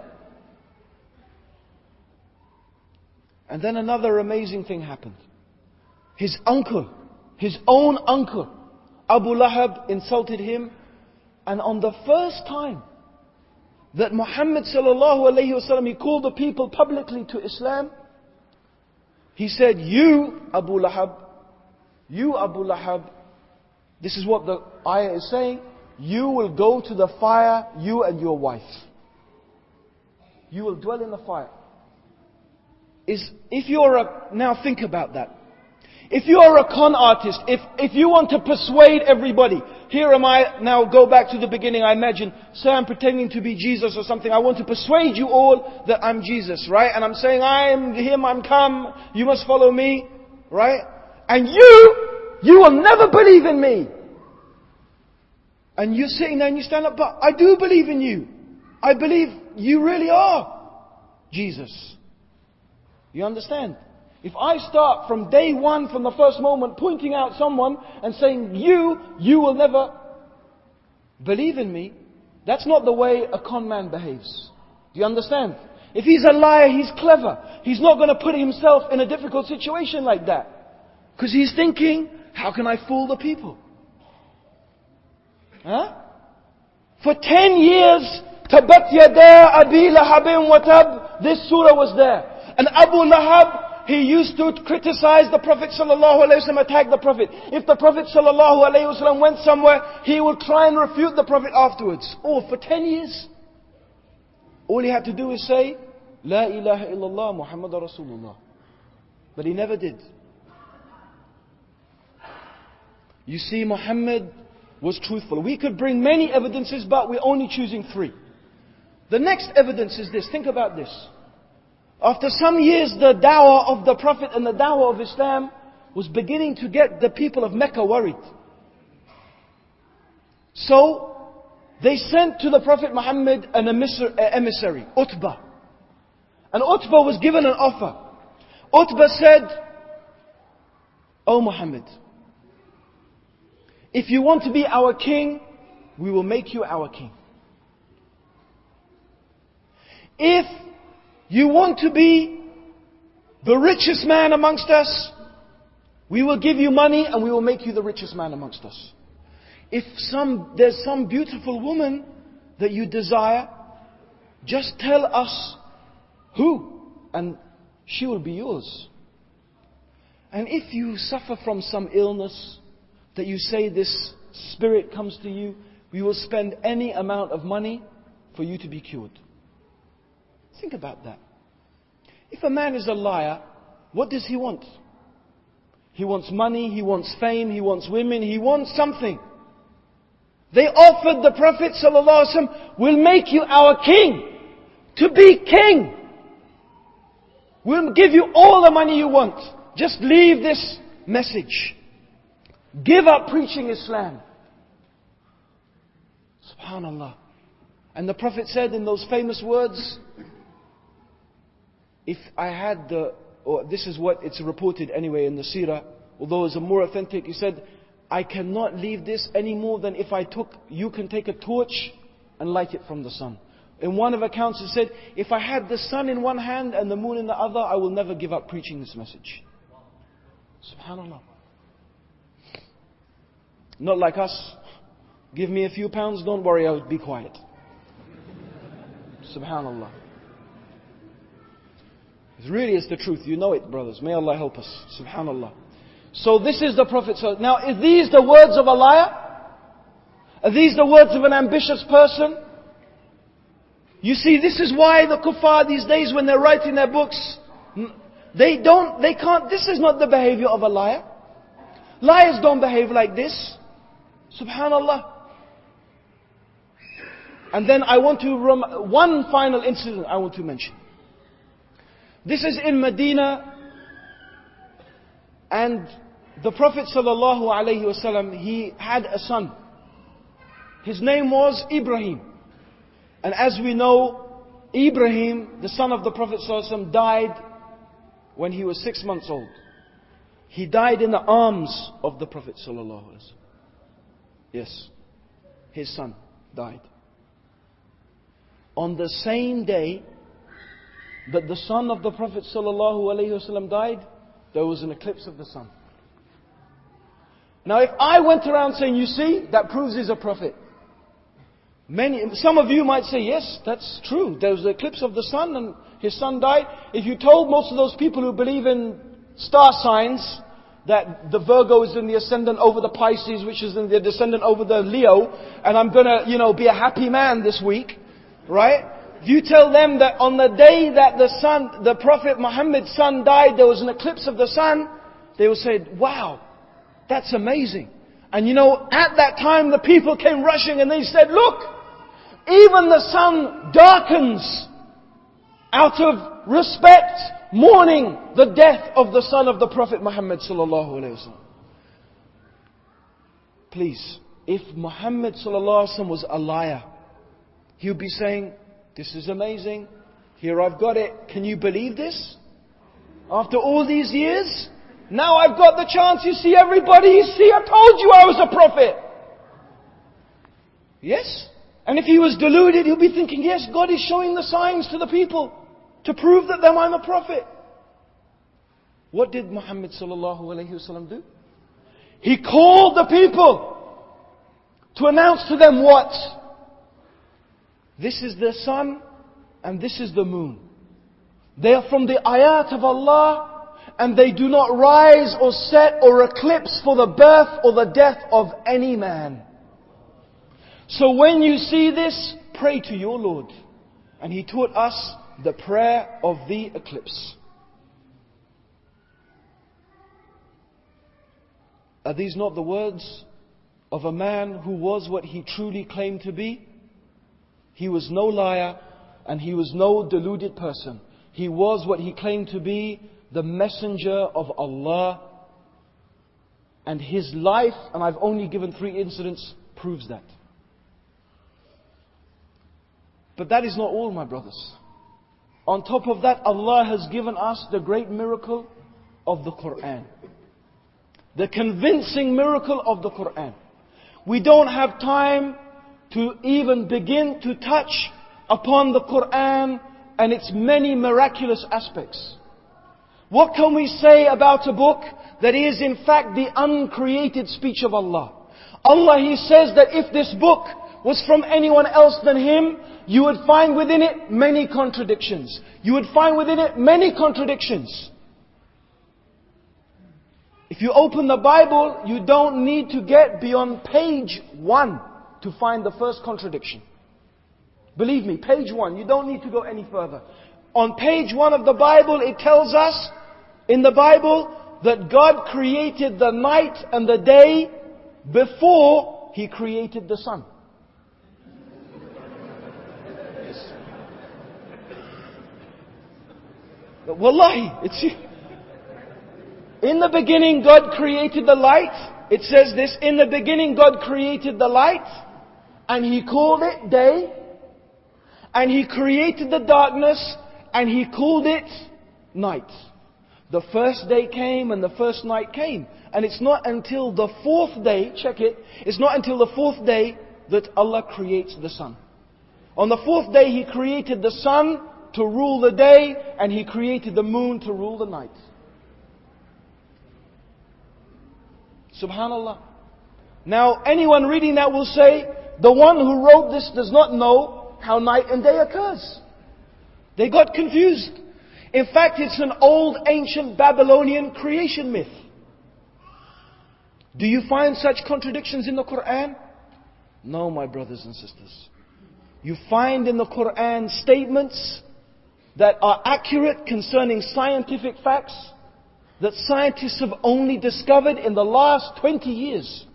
And then another amazing thing happened. His uncle, his own uncle, Abu Lahab, insulted him. And on the first time that Muhammad sallallahu alaihi wasallam, he called the people publicly to Islam, he said, "You, Abu Lahab, you, Abu Lahab," this is what the ayah is saying, "you will go to the fire, you and your wife. You will dwell in the fire." is if you're a, now think about that. If you're a con artist, if, if you want to persuade everybody, here am I, now go back to the beginning, I imagine, say I'm pretending to be Jesus or something, I want to persuade you all that I'm Jesus, right? And I'm saying, I am Him, I'm come, you must follow me, right? And you, you will never believe in me. And you're sitting there and you stand up, but I do believe in you. I believe you really are Jesus. You understand? If I start from day one, from the first moment, pointing out someone and saying, you, you will never believe in me, that's not the way a con man behaves. Do you understand? If he's a liar, he's clever. He's not going to put himself in a difficult situation like that. Because he's thinking, how can I fool the people? Huh? For ten years, Tabat yada Abi Lahabin wa Tab, this surah was there. And Abu Lahab, he used to criticize the Prophet sallallahu alaihi wasallam, attack the Prophet. If the Prophet sallallahu alaihi wasallam went somewhere, he would try and refute the Prophet afterwards. Oh, for ten years. All he had to do is say, La ilaha illallah Muhammad Rasulullah. But he never did. You see, Muhammad was truthful. We could bring many evidences, but we're only choosing three. The next evidence is this. Think about this. After some years, the dawah of the Prophet and the dawah of Islam was beginning to get the people of Mecca worried. So, they sent to the Prophet Muhammad an emissary, Utbah. And Utbah was given an offer. Utbah said, O Muhammad, if you want to be our king, we will make you our king. If you want to be the richest man amongst us, we will give you money and we will make you the richest man amongst us. If some, there's some beautiful woman that you desire, just tell us who, and she will be yours. And if you suffer from some illness, that you say this spirit comes to you, we will spend any amount of money for you to be cured. Think about that. If a man is a liar, what does he want? He wants money, he wants fame, he wants women, he wants something. They offered the Prophet ﷺ, we'll make you our king. To be king. We'll give you all the money you want. Just leave this message. Give up preaching Islam. Subhanallah. And the Prophet said in those famous words, if I had the, or this is what it's reported anyway in the seerah, although it's a more authentic, he said, I cannot leave this any more than if I took, you can take a torch and light it from the sun. In one of accounts it said, if I had the sun in one hand and the moon in the other, I will never give up preaching this message. Subhanallah. Not like us. Give me a few pounds, don't worry, I'll be quiet. Subhanallah. It really is the truth. You know it, brothers. May Allah help us. Subhanallah. So this is the Prophet. Now, are these the words of a liar? Are these the words of an ambitious person? You see, this is why the kuffar these days, when they're writing their books, they don't, they can't, this is not the behavior of a liar. Liars don't behave like this. Subhanallah. And then I want to, rem- one final incident I want to mention. This is in Medina, and the Prophet sallallahu alaihi wasallam, he had a son. His name was Ibrahim. And as we know, Ibrahim, the son of the Prophet sallallahu alaihi wasallam, died when he was six months old. He died in the arms of the Prophet sallallahu alaihi wasallam. Yes, his son died. On the same day that the son of the Prophet sallallahu alaihi wasallam died, there was an eclipse of the sun. Now if I went around saying, you see, that proves he's a prophet. Many, some of you might say, yes, that's true. There was an eclipse of the sun and his son died. If you told most of those people who believe in star signs that the Virgo is in the ascendant over the Pisces, which is in the descendant over the Leo, and I'm going to, you know, be a happy man this week, right? If you tell them that on the day that the sun, the Prophet Muhammad's son died, there was an eclipse of the sun, they will say, wow, that's amazing. And you know, at that time the people came rushing and they said, look, even the sun darkens out of respect, mourning the death of the son of the Prophet Muhammad sallallahu alaihi wasallam. Please, if Muhammad sallallahu alaihi wasallam was a liar, he would be saying, this is amazing, here I've got it, can you believe this? After all these years, now I've got the chance, you see everybody, you see I told you I was a prophet. Yes? And if he was deluded, he'll be thinking, yes, God is showing the signs to the people to prove that them I'm a prophet. What did Muhammad sallallahu alaihi wasallam do? He called the people to announce to them what? This is the sun and this is the moon. They are from the ayat of Allah, and they do not rise or set or eclipse for the birth or the death of any man. So when you see this, pray to your Lord. And He taught us the prayer of the eclipse. Are these not the words of a man who was what he truly claimed to be? He was no liar and he was no deluded person. He was what he claimed to be, the messenger of Allah. And his life, and I've only given three incidents, proves that. But that is not all, my brothers. On top of that, Allah has given us the great miracle of the Quran. The convincing miracle of the Quran. We don't have time to even begin to touch upon the Quran and its many miraculous aspects. What can we say about a book that is in fact the uncreated speech of Allah? Allah, He says that if this book was from anyone else than Him, you would find within it many contradictions. You would find within it many contradictions. If you open the Bible, you don't need to get beyond page one to find the first contradiction. Believe me, page one, you don't need to go any further. On page one of the Bible, it tells us in the Bible that God created the night and the day before He created the sun. Yes. But wallahi, it's... In the beginning God created the light. It says this, in the beginning God created the light and He called it day. And He created the darkness and He called it night. The first day came and the first night came. And it's not until the fourth day, check it, it's not until the fourth day that Allah creates the sun. On the fourth day He created the sun to rule the day and He created the moon to rule the night. Subhanallah. Now anyone reading that will say, the one who wrote this does not know how night and day occurs. They got confused. In fact, it's an old ancient Babylonian creation myth. Do you find such contradictions in the Quran? No, my brothers and sisters. You find in the Quran statements that are accurate concerning scientific facts that scientists have only discovered in the last twenty years.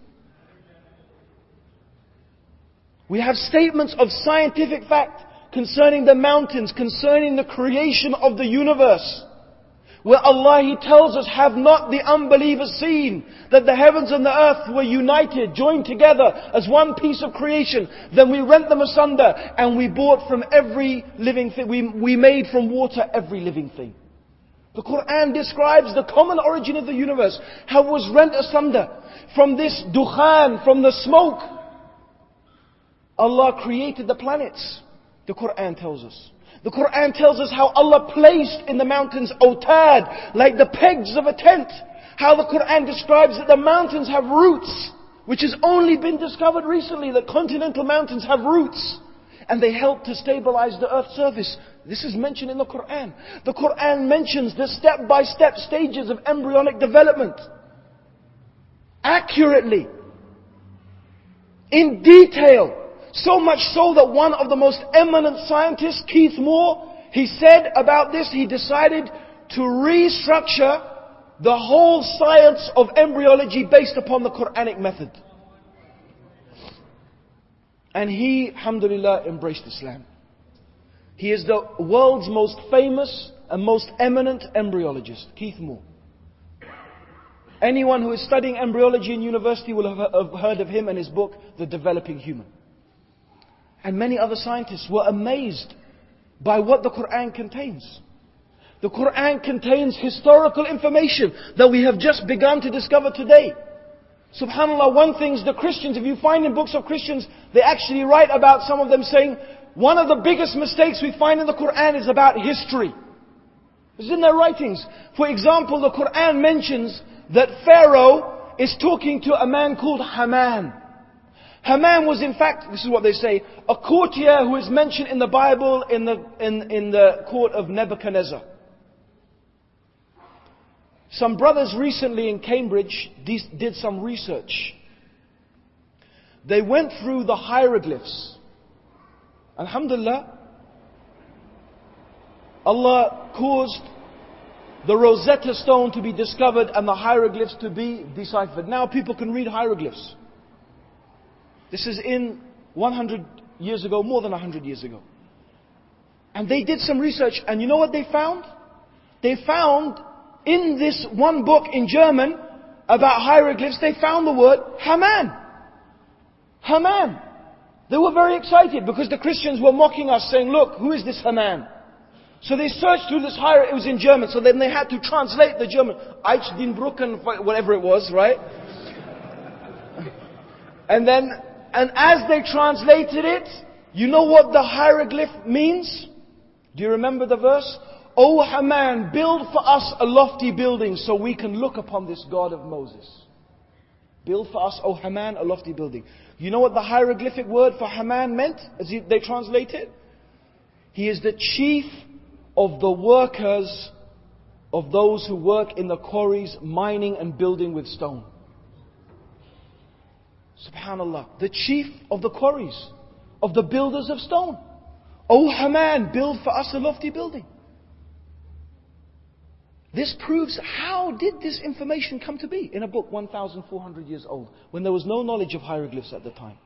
We have statements of scientific fact concerning the mountains, concerning the creation of the universe, where Allah, He tells us, have not the unbelievers seen that the heavens and the earth were united, joined together as one piece of creation. Then we rent them asunder and we bought from every living thing, we, we made from water every living thing. The Quran describes the common origin of the universe, how it was rent asunder. From this dukhan, from the smoke, Allah created the planets. The Quran tells us. The Quran tells us how Allah placed in the mountains autad, like the pegs of a tent. How the Quran describes that the mountains have roots, which has only been discovered recently, that continental mountains have roots. And they help to stabilize the earth's surface. This is mentioned in the Quran. The Quran mentions the step-by-step stages of embryonic development. Accurately. In detail. So much so that one of the most eminent scientists, Keith Moore, he said about this, he decided to restructure the whole science of embryology based upon the Quranic method. And he, alhamdulillah, embraced Islam. He is the world's most famous and most eminent embryologist, Keith Moore. Anyone who is studying embryology in university will have heard of him and his book, The Developing Human. And many other scientists were amazed by what the Quran contains. The Quran contains historical information that we have just begun to discover today. SubhanAllah, one thing is the Christians, if you find in books of Christians, they actually write about some of them saying, one of the biggest mistakes we find in the Quran is about history. It's in their writings. For example, the Quran mentions that Pharaoh is talking to a man called Haman. Haman was in fact, this is what they say, a courtier who is mentioned in the Bible in the, in, in the court of Nebuchadnezzar. Some brothers recently in Cambridge did some research. They went through the hieroglyphs. Alhamdulillah, Allah caused the Rosetta Stone to be discovered and the hieroglyphs to be deciphered. Now people can read hieroglyphs. This is in one hundred years ago, more than one hundred years ago. And they did some research, and you know what they found? They found in this one book in German about hieroglyphs, they found the word Haman. Haman. They were very excited because the Christians were mocking us, saying, look, who is this Haman? So they searched through this hieroglyph, it was in German, so then they had to translate the German, Eichdinbrücken, whatever it was, right? And then, and as they translated it, you know what the hieroglyph means? Do you remember the verse? O Haman, build for us a lofty building so we can look upon this God of Moses. Build for us, O Haman, a lofty building. You know what the hieroglyphic word for Haman meant as they translate it? He is the chief of the workers of those who work in the quarries, mining and building with stone. Subhanallah. The chief of the quarries, of the builders of stone. O Haman, build for us a lofty building. This proves how did this information come to be in a book one thousand four hundred years old when there was no knowledge of hieroglyphs at the time.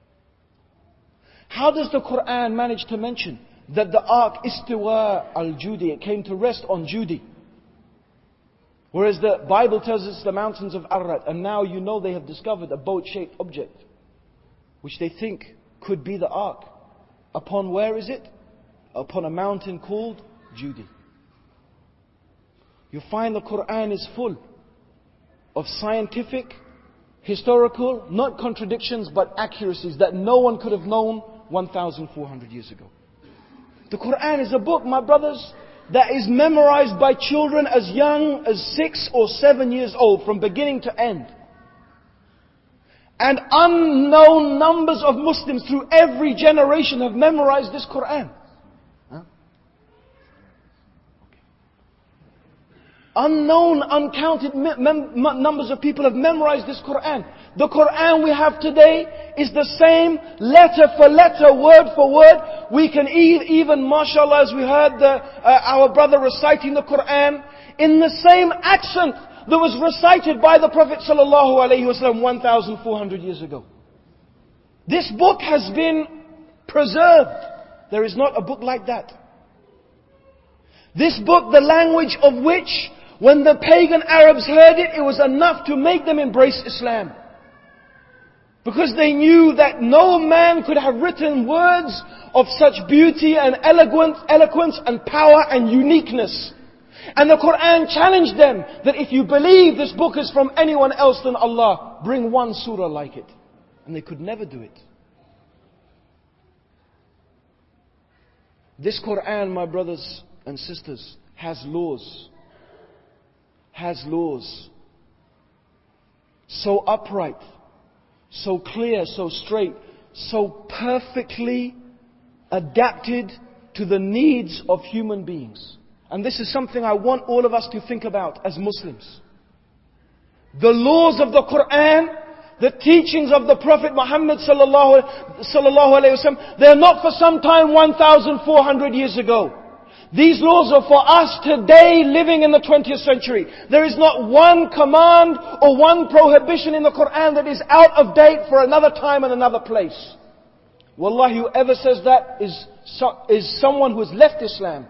How does the Quran manage to mention that the ark Istiwa al-Judi, it came to rest on Judi? Whereas the Bible tells us the mountains of Arad, and now you know they have discovered a boat-shaped object which they think could be the ark. Upon where is it? Upon a mountain called Judi. You find the Quran is full of scientific, historical, not contradictions but accuracies that no one could have known one thousand four hundred years ago. The Quran is a book, my brothers, that is memorized by children as young as six or seven years old from beginning to end. And unknown numbers of Muslims through every generation have memorized this Quran. Unknown, uncounted mem- numbers of people have memorized this Quran. The Quran we have today is the same letter for letter, word for word. We can e- even, mashallah, as we heard the, uh, our brother reciting the Quran in the same accent that was recited by the Prophet sallallahu alaihi wasallam one thousand four hundred years ago. This book has been preserved. There is not a book like that. This book, the language of which, when the pagan Arabs heard it, it was enough to make them embrace Islam. Because they knew that no man could have written words of such beauty and eloquence, eloquence and power and uniqueness. And the Quran challenged them that if you believe this book is from anyone else than Allah, bring one surah like it. And they could never do it. This Quran, my brothers and sisters, has laws. Has laws. So upright, so clear, so straight, so perfectly adapted to the needs of human beings. And this is something I want all of us to think about as Muslims. The laws of the Quran, The teachings of the Prophet Muhammad sallallahu alaihi wasallam, they are not for some time one thousand four hundred years ago. These laws are for us today living in the twentieth century. There is not one command or one prohibition in the Quran that is out of date for another time and another place. Wallahi, whoever says that is, is someone who has left Islam.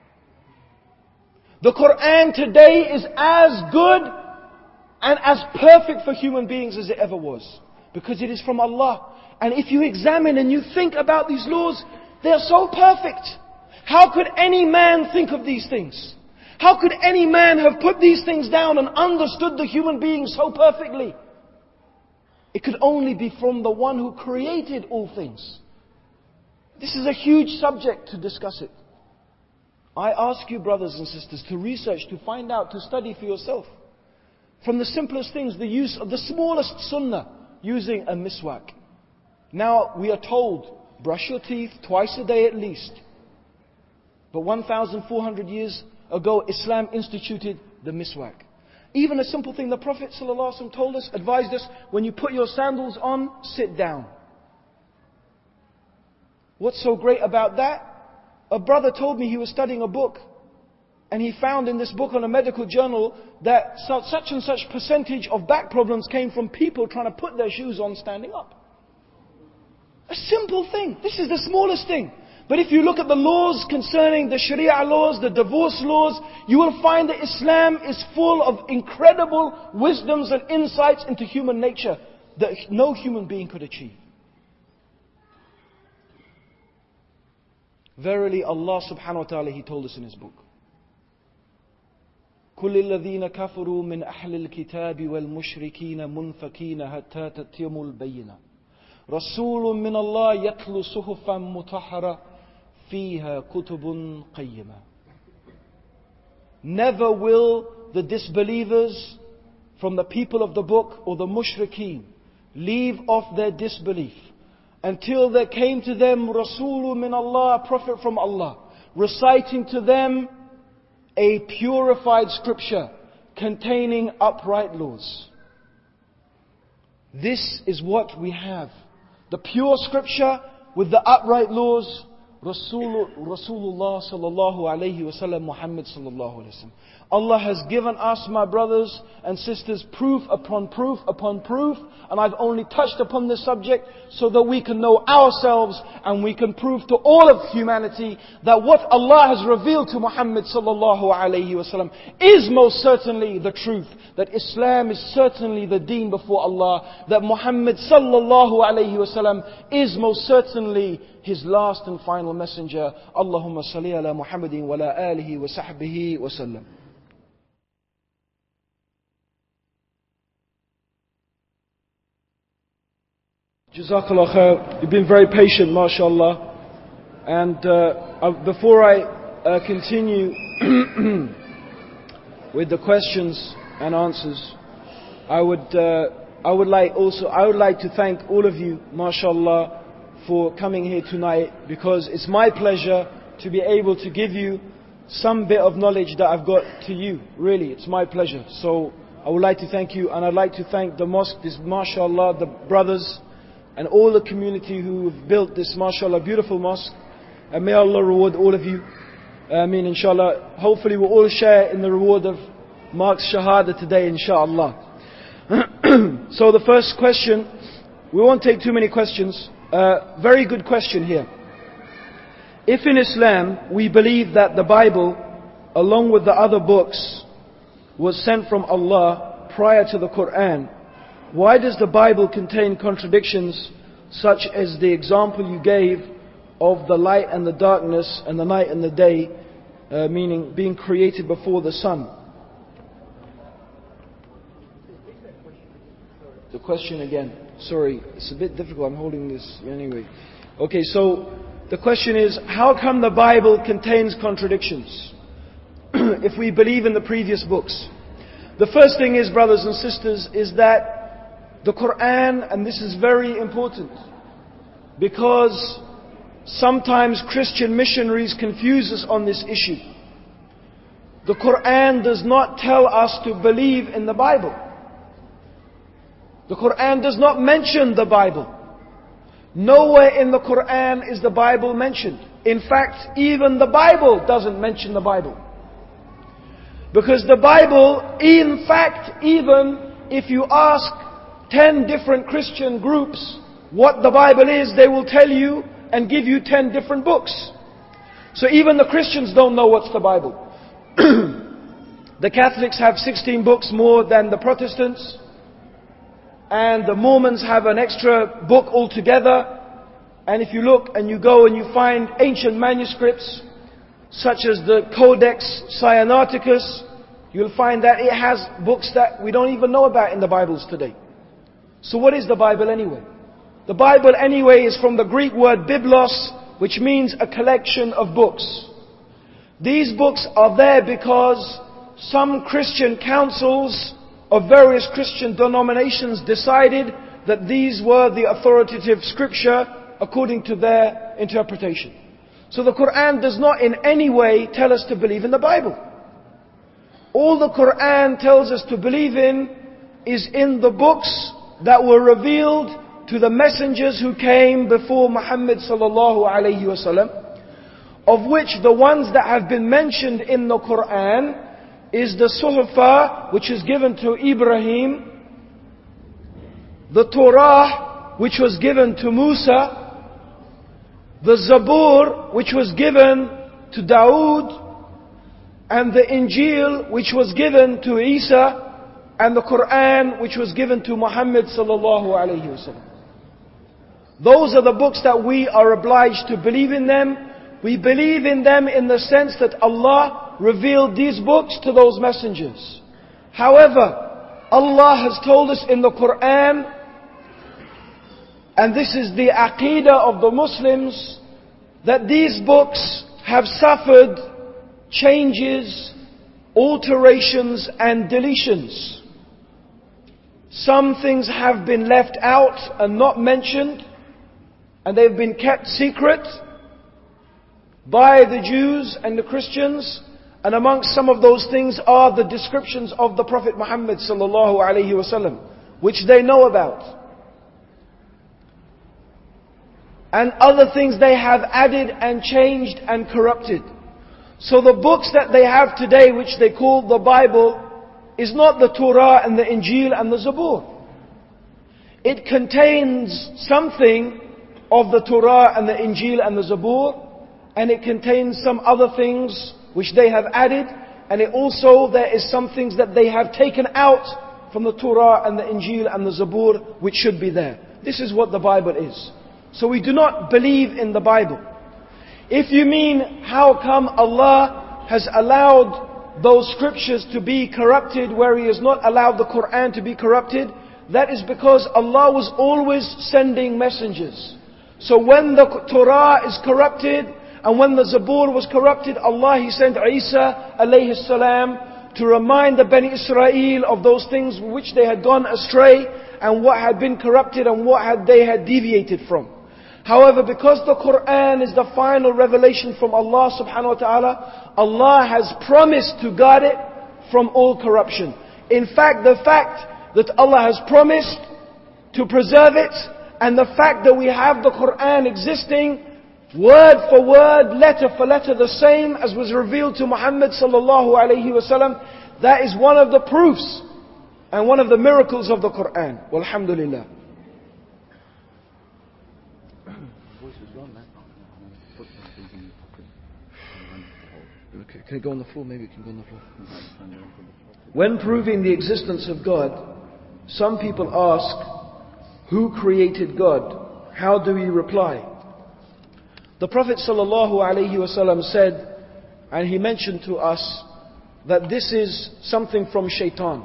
The Quran today is as good and as perfect for human beings as it ever was. Because it is from Allah. And if you examine and you think about these laws, they are so perfect. How could any man think of these things? How could any man have put these things down and understood the human being so perfectly? It could only be from the one who created all things. This is a huge subject to discuss it. I ask you, brothers and sisters, to research, to find out, to study for yourself. From the simplest things, the use of the smallest sunnah, using a miswak. Now, we are told, brush your teeth twice a day at least. But one thousand four hundred years ago, Islam instituted the miswak. Even a simple thing, the Prophet ﷺ told us, advised us, when you put your sandals on, sit down. What's so great about that? A brother told me he was studying a book, and he found in this book on a medical journal that such and such percentage of back problems came from people trying to put their shoes on standing up. A simple thing. This is the smallest thing. But if you look at the laws concerning the Sharia laws, the divorce laws, you will find that Islam is full of incredible wisdoms and insights into human nature that no human being could achieve. Verily, Allah subhanahu wa ta'ala, He told us in His book, كل الذين كفروا من أهل الكتاب والمشركين منفكين حتى تأتيهم البينة رسول من الله يتلو صحفا مطهرة فيها كتب قيمة. Never will the disbelievers from the people of the book or the mushrikeen leave off their disbelief until there came to them Rasulun min Allah, a prophet from Allah, reciting to them a purified scripture containing upright laws. This is what we have. The pure scripture with the upright laws. Rasul, Rasulullah sallallahu alayhi wa sallam, Muhammad sallallahu alayhi wa sallam. Allah has given us, my brothers and sisters, proof upon proof upon proof. And I've only touched upon this subject so that we can know ourselves and we can prove to all of humanity that what Allah has revealed to Muhammad sallallahu alayhi wa sallam is most certainly the truth. That Islam is certainly the deen before Allah. That Muhammad sallallahu alayhi wa sallam is most certainly His last and final messenger. Allahumma salli ala Muhammadin wa ala alihi wa sahbihi wa sallam. Jazakallah khair. You've been very patient, mashallah. And uh, before I uh, continue with the questions and answers, I would uh, I would like also I would like to thank all of you, mashallah, for coming here tonight, because it's my pleasure to be able to give you some bit of knowledge that I've got to you. Really, it's my pleasure. So I would like to thank you, and I'd like to thank the mosque, this mashallah, the brothers, and all the community who have built this, mashallah, beautiful mosque. And may Allah reward all of you. I mean, inshallah, hopefully we'll all share in the reward of Mark's Shahada today, inshallah. So the first question, we won't take too many questions. Uh, very good question here. If in Islam we believe that the Bible, along with the other books, was sent from Allah prior to the Quran, why does the Bible contain contradictions such as the example you gave of the light and the darkness and the night and the day, uh, meaning being created before the sun? The question again. Sorry, it's a bit difficult. I'm holding this anyway. Okay, so the question is, how come the Bible contains contradictions if we believe in the previous books? The first thing is, brothers and sisters, is that the Quran, and this is very important, because sometimes Christian missionaries confuse us on this issue. The Quran does not tell us to believe in the Bible. The Quran does not mention the Bible. Nowhere in the Quran is the Bible mentioned. In fact, even the Bible doesn't mention the Bible. Because the Bible, in fact, even if you ask ten different Christian groups what the Bible is, they will tell you and give you ten different books. So even the Christians don't know what's the Bible. The Catholics have sixteen books more than the Protestants. And the Mormons have an extra book altogether. And if you look and you go and you find ancient manuscripts, such as the Codex Sinaiticus, you'll find that it has books that we don't even know about in the Bibles today. So what is the Bible anyway? The Bible anyway is from the Greek word biblos, which means a collection of books. These books are there because some Christian councils of various Christian denominations decided that these were the authoritative scripture according to their interpretation. So the Quran does not in any way tell us to believe in the Bible. All the Quran tells us to believe in is in the books that were revealed to the messengers who came before Muhammad sallallahu alayhi wasallam, of which the ones that have been mentioned in the Quran is the Suhfa, which is given to Ibrahim, the Torah, which was given to Musa, the Zabur, which was given to Dawood, and the Injil, which was given to Isa, and the Quran, which was given to Muhammad sallallahu alayhi wasallam. Those are the books that we are obliged to believe in them. We believe in them in the sense that Allah revealed these books to those messengers. However, Allah has told us in the Quran, and this is the aqeedah of the Muslims, that these books have suffered changes, alterations and deletions. Some things have been left out and not mentioned, and they've been kept secret by the Jews and the Christians. And amongst some of those things are the descriptions of the Prophet Muhammad sallallahu alaihi wasallam, which they know about. And other things they have added and changed and corrupted. So the books that they have today, which they call the Bible, is not the Torah and the Injil and the Zabur. It contains something of the Torah and the Injil and the Zabur, and it contains some other things which they have added, and it also there is some things that they have taken out from the Torah and the Injil and the Zabur, which should be there. This is what the Bible is. So we do not believe in the Bible. If you mean how come Allah has allowed those scriptures to be corrupted where He has not allowed the Quran to be corrupted, that is because Allah was always sending messengers. So when the Torah is corrupted and when the Zabur was corrupted, Allah He sent Isa alayhi salam to remind the Bani Israel of those things which they had gone astray and what had been corrupted and what had they had deviated from. However, because the Quran is the final revelation from Allah subhanahu wa ta'ala, Allah has promised to guard it from all corruption. In fact, the fact that Allah has promised to preserve it, and the fact that we have the Quran existing, word for word, letter for letter, the same as was revealed to Muhammad sallallahu alayhi wasallam, that is one of the proofs and one of the miracles of the Quran. Walhamdulillah. Okay, can it go on the floor? Maybe it can go on the floor. When proving the existence of God, some people ask, who created God? How do we reply? The Prophet sallallahu alaihi wasallam said, and he mentioned to us, that this is something from shaitan.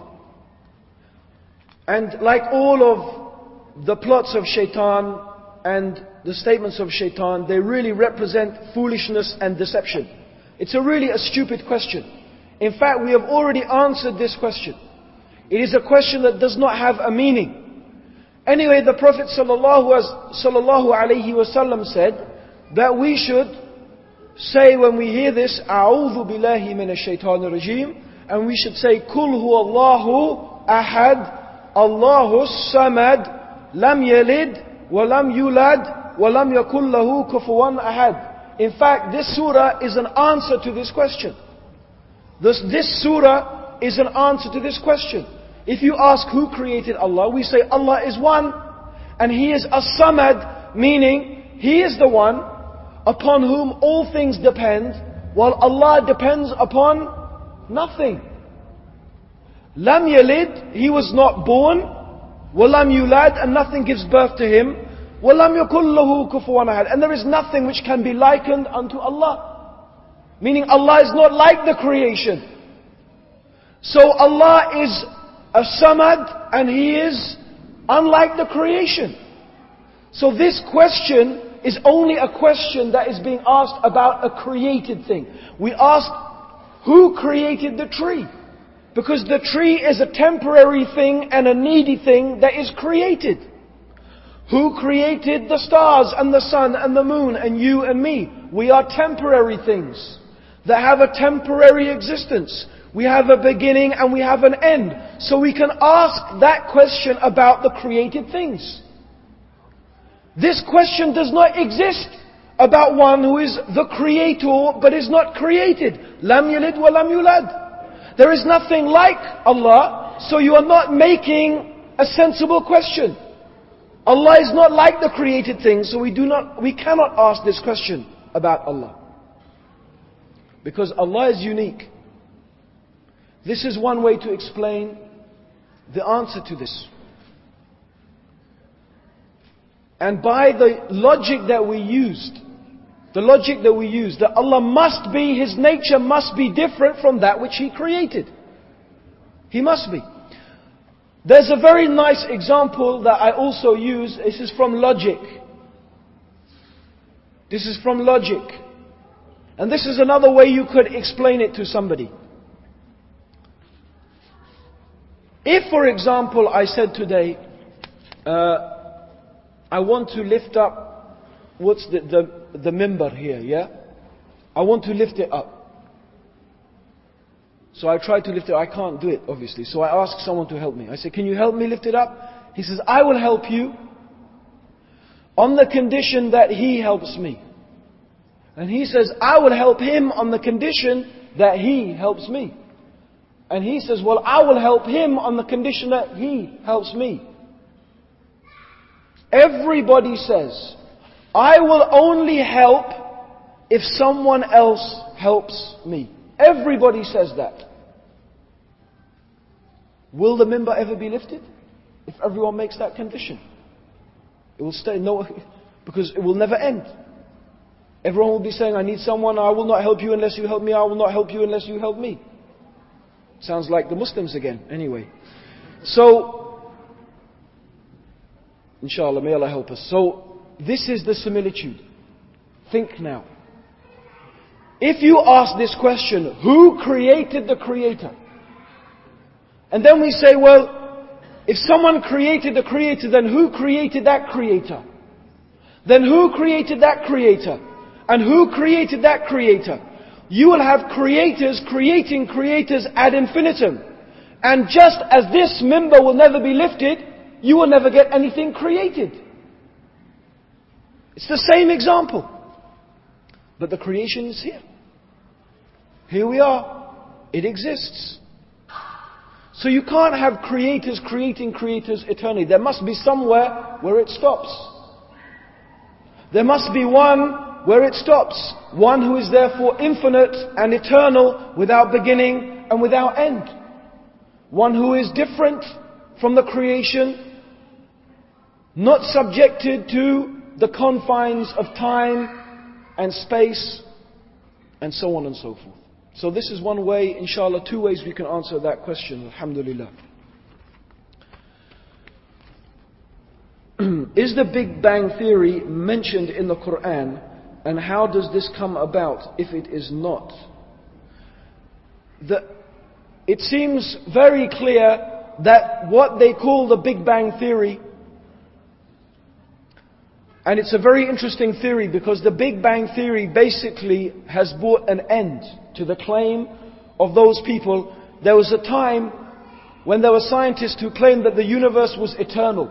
And like all of the plots of shaitan and the statements of shaitan, they really represent foolishness and deception. It's a really a stupid question. In fact, we have already answered this question. It is a question that does not have a meaning. Anyway, the Prophet sallallahu alaihi wasallam said that we should say when we hear this, A'udhu billahi minash shaitanir rajim, and we should say, Kul huwallahu ahad, Allahu Samad, Lam Yalid, Wa Lam Yulad, Wa Lam Yakul Lahu Kufuwan Ahad. In fact, this surah is an answer to this question. This, this surah is an answer to this question. If you ask who created Allah, we say Allah is one, and He is As-Samad, meaning He is the one upon whom all things depend, while Allah depends upon nothing. Lam Yalid, He was not born. Walam Yulad, and nothing gives birth to Him. Walam Yakul Lahu Kufuwan Ahad, and there is nothing which can be likened unto Allah. Meaning Allah is not like the creation. So Allah is a Samad, and He is unlike the creation. So this question is only a question that is being asked about a created thing. We ask, who created the tree? Because the tree is a temporary thing and a needy thing that is created. Who created the stars and the sun and the moon and you and me? We are temporary things that have a temporary existence. We have a beginning and we have an end. So we can ask that question about the created things. This question does not exist about one who is the creator but is not created. Lam yalid wa lam yulad. There is nothing like Allah, so you are not making a sensible question. Allah is not like the created things, so we do not, we cannot ask this question about Allah. Because Allah is unique. This is one way to explain the answer to this. And by the logic that we used, the logic that we used, that Allah must be, His nature must be different from that which He created. He must be. There's a very nice example that I also use. This is from logic. This is from logic. And this is another way you could explain it to somebody. If, for example, I said today, uh, I want to lift up, what's the, the, the mimbar here, yeah? I want to lift it up. So I try to lift it up. I can't do it, obviously. So I ask someone to help me. I say, can you help me lift it up? He says, I will help you on the condition that he helps me. And he says, I will help him on the condition that he helps me. And he says, well, I will help him on the condition that he helps me. Everybody says, I will only help if someone else helps me. Everybody says that. Will the mimbar ever be lifted? If everyone makes that condition. It will stay, no, because it will never end. Everyone will be saying, I need someone, I will not help you unless you help me, I will not help you unless you help me. Sounds like the Muslims again, anyway. So, inshallah, may Allah help us. So, this is the similitude. Think now. If you ask this question, who created the Creator? And then we say, well, if someone created the Creator, then who created that Creator? Then who created that Creator? And who created that Creator? You will have creators creating creators ad infinitum. And just as this mimbar will never be lifted, you will never get anything created. It's the same example. But the creation is here. Here we are. It exists. So you can't have creators creating creators eternally. There must be somewhere where it stops. There must be one where it stops. One who is therefore infinite and eternal, without beginning and without end. One who is different from the creation, not subjected to the confines of time and space, and so on and so forth. So this is one way, inshallah, two ways we can answer that question, alhamdulillah. Is the Big Bang Theory mentioned in the Quran? And how does this come about if it is not? The, it seems very clear that what they call the Big Bang Theory, and it's a very interesting theory because the Big Bang Theory basically has brought an end to the claim of those people. There was a time when there were scientists who claimed that the universe was eternal.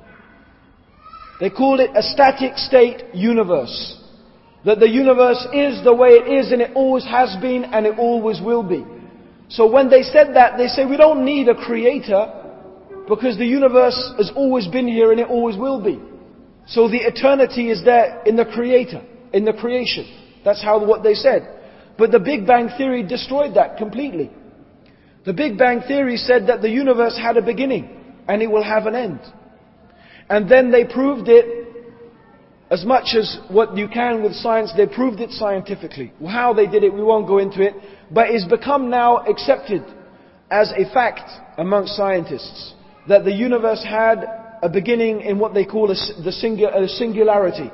They called it a static state universe. That the universe is the way it is, and it always has been, and it always will be. So when they said that, they say we don't need a creator, because the universe has always been here and it always will be. So the eternity is there in the creator, in the creation. That's how what they said. But the Big Bang Theory destroyed that completely. The Big Bang Theory said that the universe had a beginning and it will have an end. And then they proved it, as much as what you can with science, they proved it scientifically. How they did it, we won't go into it. But it's become now accepted as a fact amongst scientists that the universe had a beginning in what they call a, the singu- a singularity.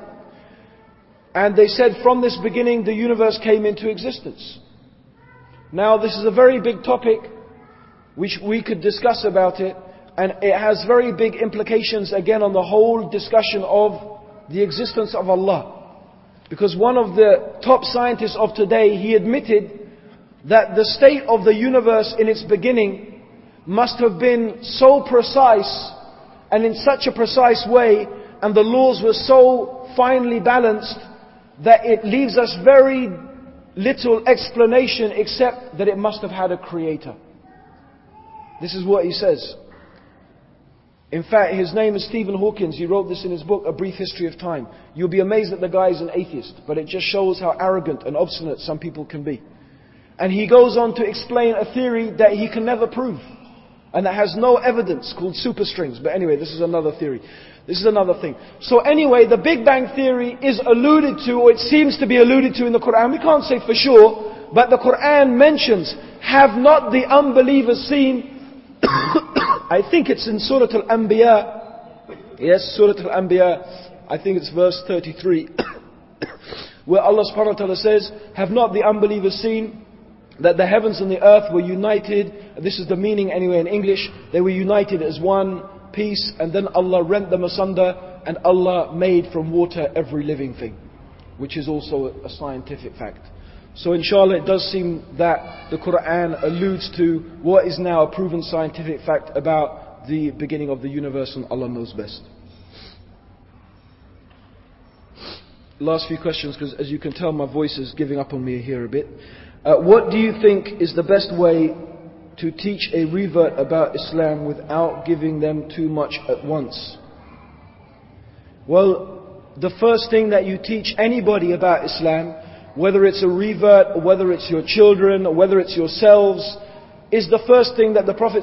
And they said from this beginning the universe came into existence. Now this is a very big topic which we could discuss about it, and it has very big implications again on the whole discussion of the existence of Allah. Because one of the top scientists of today, he admitted that the state of the universe in its beginning must have been so precise and in such a precise way, and the laws were so finely balanced that it leaves us very little explanation except that it must have had a creator. This is what he says. In fact, his name is Stephen Hawking. He wrote this in his book, A Brief History of Time. You'll be amazed that the guy is an atheist, but it just shows how arrogant and obstinate some people can be. And he goes on to explain a theory that he can never prove, and that has no evidence, called superstrings. But anyway, this is another theory. This is another thing. So anyway, the Big Bang Theory is alluded to, or it seems to be alluded to in the Quran. We can't say for sure, but the Quran mentions, have not the unbelievers seen... I think it's in Surah Al-Anbiya. Yes, Surah Al-Anbiya. I think it's verse thirty-three. Where Allah subhanahu wa ta'ala says, have not the unbelievers seen that the heavens and the earth were united? This is the meaning anyway in English. They were united as one piece, and then Allah rent them asunder, and Allah made from water every living thing. Which is also a scientific fact. So inshallah it does seem that the Quran alludes to what is now a proven scientific fact about the beginning of the universe, and Allah knows best. Last few questions, because as you can tell my voice is giving up on me here a bit. Uh, what do you think is the best way to teach a revert about Islam without giving them too much at once? Well, the first thing that you teach anybody about Islam, whether it's a revert, or whether it's your children, or whether it's yourselves, is the first thing that the Prophet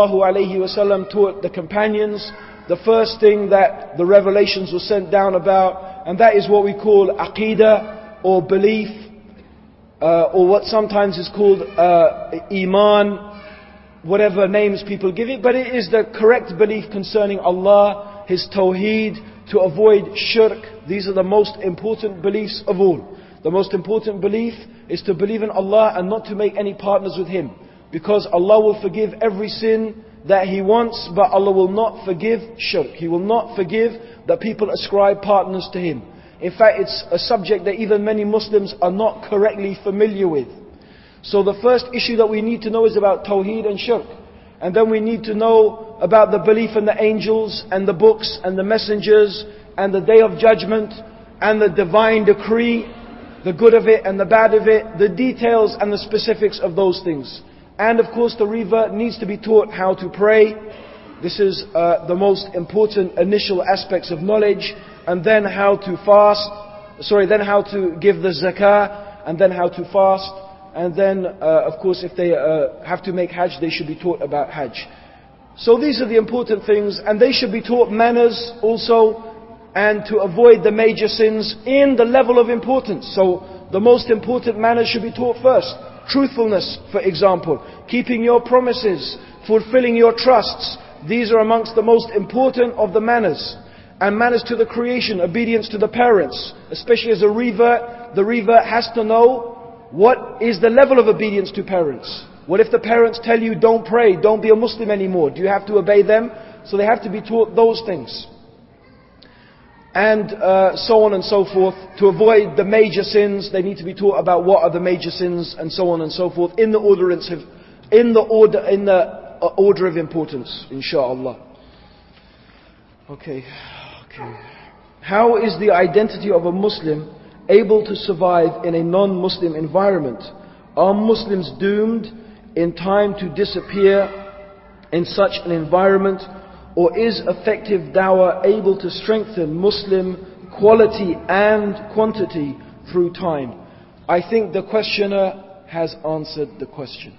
ﷺ taught the companions, the first thing that the revelations were sent down about, and that is what we call aqidah, or belief, uh, or what sometimes is called uh, iman, whatever names people give it, but it is the correct belief concerning Allah, His tawheed, to avoid shirk. These are the most important beliefs of all. The most important belief is to believe in Allah and not to make any partners with Him. Because Allah will forgive every sin that He wants, but Allah will not forgive shirk. He will not forgive that people ascribe partners to Him. In fact, it's a subject that even many Muslims are not correctly familiar with. So the first issue that we need to know is about Tawheed and shirk. And then we need to know about the belief in the angels and the books and the messengers and the day of judgment and the divine decree, the good of it and the bad of it, the details and the specifics of those things. And of course the revert needs to be taught how to pray. This is uh, the most important initial aspects of knowledge. And then how to fast, sorry, then how to give the zakah, and then how to fast. And then uh, of course if they uh, have to make hajj, they should be taught about hajj. So these are the important things, and they should be taught manners also, and to avoid the major sins in the level of importance. So the most important manners should be taught first. Truthfulness, for example. Keeping your promises. Fulfilling your trusts. These are amongst the most important of the manners. And manners to the creation. Obedience to the parents. Especially as a revert. The revert has to know what is the level of obedience to parents. What if the parents tell you don't pray, don't be a Muslim anymore? Do you have to obey them? So they have to be taught those things. And uh, so on and so forth. To avoid the major sins, they need to be taught about what are the major sins, and so on and so forth, in the order, in the order, in the uh, order of importance, inshallah. Okay, okay. How is the identity of a Muslim able to survive in a non-Muslim environment? Are Muslims doomed in time to disappear in such an environment? Or is effective dawah able to strengthen Muslim quality and quantity through time? I think the questioner has answered the question.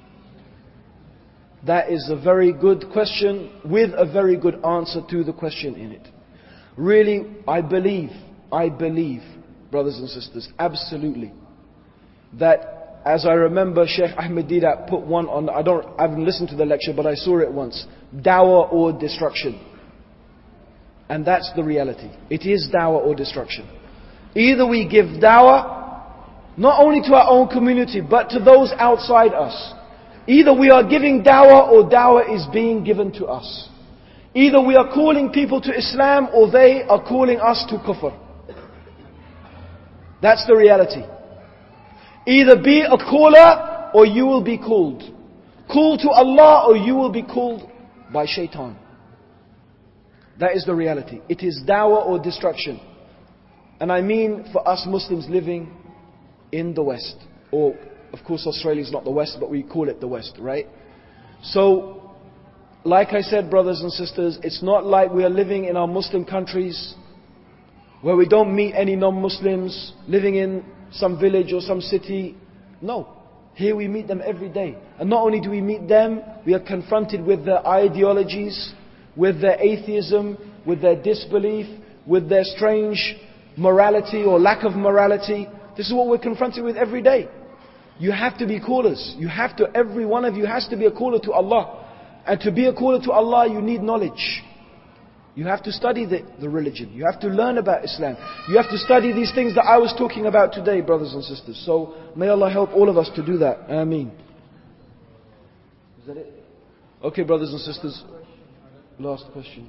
That is a very good question with a very good answer to the question in it. Really, I believe, I believe, brothers and sisters, absolutely, that as I remember Sheikh Ahmed Deedat put one on, I don't, I haven't listened to the lecture, but I saw it once, dawah or destruction. And that's the reality. It is dawah or destruction. Either we give dawah, not only to our own community, but to those outside us. Either we are giving dawah or dawah is being given to us. Either we are calling people to Islam or they are calling us to kufr. That's the reality. Either be a caller or you will be called. Call to Allah or you will be called by shaitan. That is the reality. It is dawah or destruction. And I mean for us Muslims living in the West. Or, of course, Australia is not the West, but we call it the West, right? So, like I said, brothers and sisters, it's not like we are living in our Muslim countries where we don't meet any non-Muslims living in some village or some city. No. Here we meet them every day. And not only do we meet them, we are confronted with their ideologies, with their atheism, with their disbelief, with their strange morality or lack of morality. This is what we're confronted with every day. You have to be callers. You have to, every one of you has to be a caller to Allah. And to be a caller to Allah, you need knowledge. You have to study the, the religion. You have to learn about Islam. You have to study these things that I was talking about today, brothers and sisters. So, may Allah help all of us to do that. Ameen. Is that it? Okay, brothers and sisters. Last question.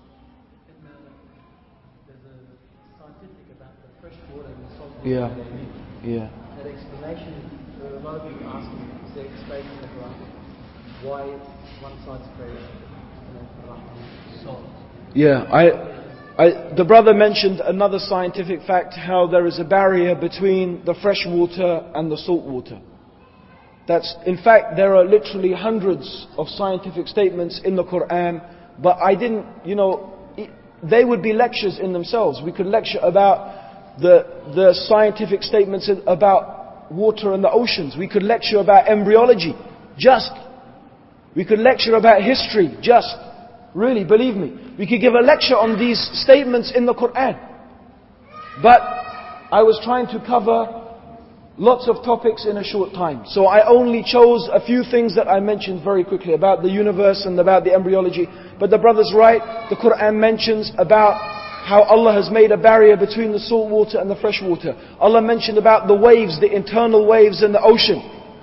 Yeah, yeah. That explanation, a lot of people ask me, is there explaining in the Quran why one side's prayer is salt? Yeah, I, I, the brother mentioned another scientific fact, how there is a barrier between the fresh water and the salt water. That's, in fact, there are literally hundreds of scientific statements in the Quran, but I didn't, you know, they would be lectures in themselves. We could lecture about The, the scientific statements about water and the oceans. We could lecture about embryology, just. We could lecture about history, just. Really, believe me. We could give a lecture on these statements in the Quran. But I was trying to cover lots of topics in a short time. So I only chose a few things that I mentioned very quickly about the universe and about the embryology. But the brother's right, the Quran mentions about how Allah has made a barrier between the salt water and the fresh water. Allah mentioned about the waves, the internal waves in the ocean.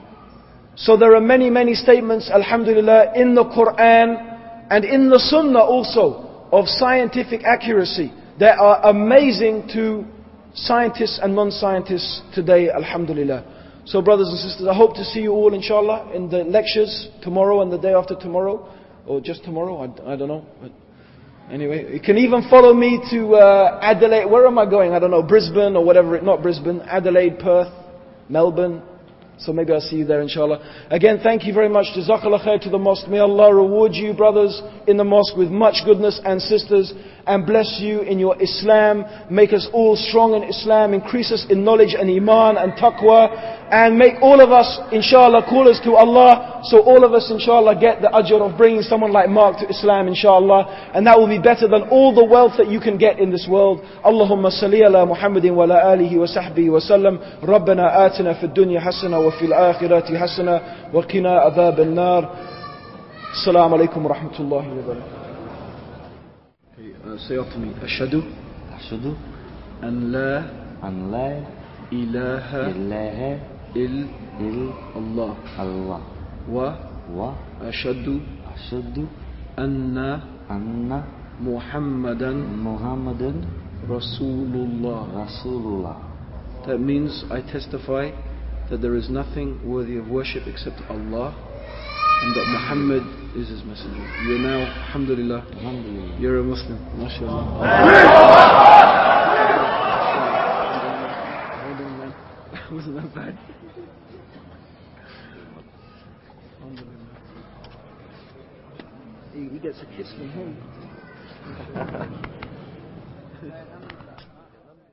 So there are many, many statements, alhamdulillah, in the Quran and in the Sunnah also of scientific accuracy that are amazing to scientists and non-scientists today, alhamdulillah. So brothers and sisters, I hope to see you all inshallah in the lectures tomorrow and the day after tomorrow. Or just tomorrow, I, I don't know. But anyway, you can even follow me to uh, Adelaide. Where am I going? I don't know, Brisbane or whatever. Not Brisbane, Adelaide, Perth, Melbourne. So maybe I'll see you there inshallah. Again, thank you very much. Jazakallah khair to the mosque. May Allah reward you, brothers, in the mosque with much goodness, and sisters, and bless you in your Islam. Make us all strong in Islam. Increase us in knowledge and iman and taqwa. And make all of us, inshallah, callers to Allah. So all of us, inshallah, get the ajr of bringing someone like Mark to Islam, inshallah. And that will be better than all the wealth that you can get in this world. Allahumma salli ala Muhammadin wa ala alihi wa sahbihi wa sallam. Rabbana atina fid dunya hasana wa fil akhirati hasana wa qina adhab an-nar. Assalamu alaikum wa rahmatullahi wa barakatuh. Okay, uh, say after me. Ashhadu. Ashhadu. An la. An la. Ilaha. Ilaha. Il. Il. Allah. Allah. Wa. Wa. Ashhadu. Ashhadu. Anna. Anna. Muhammadan. Muhammadan. Rasulullah. Rasulullah. That means I testify that there is nothing worthy of worship except Allah, and that Muhammad is his messenger. You are now, alhamdulillah, Alhamdulillah. you're a Muslim. MashaAllah. Hold on, man. That wasn't that bad. Alhamdulillah. He, he gets a kiss from him.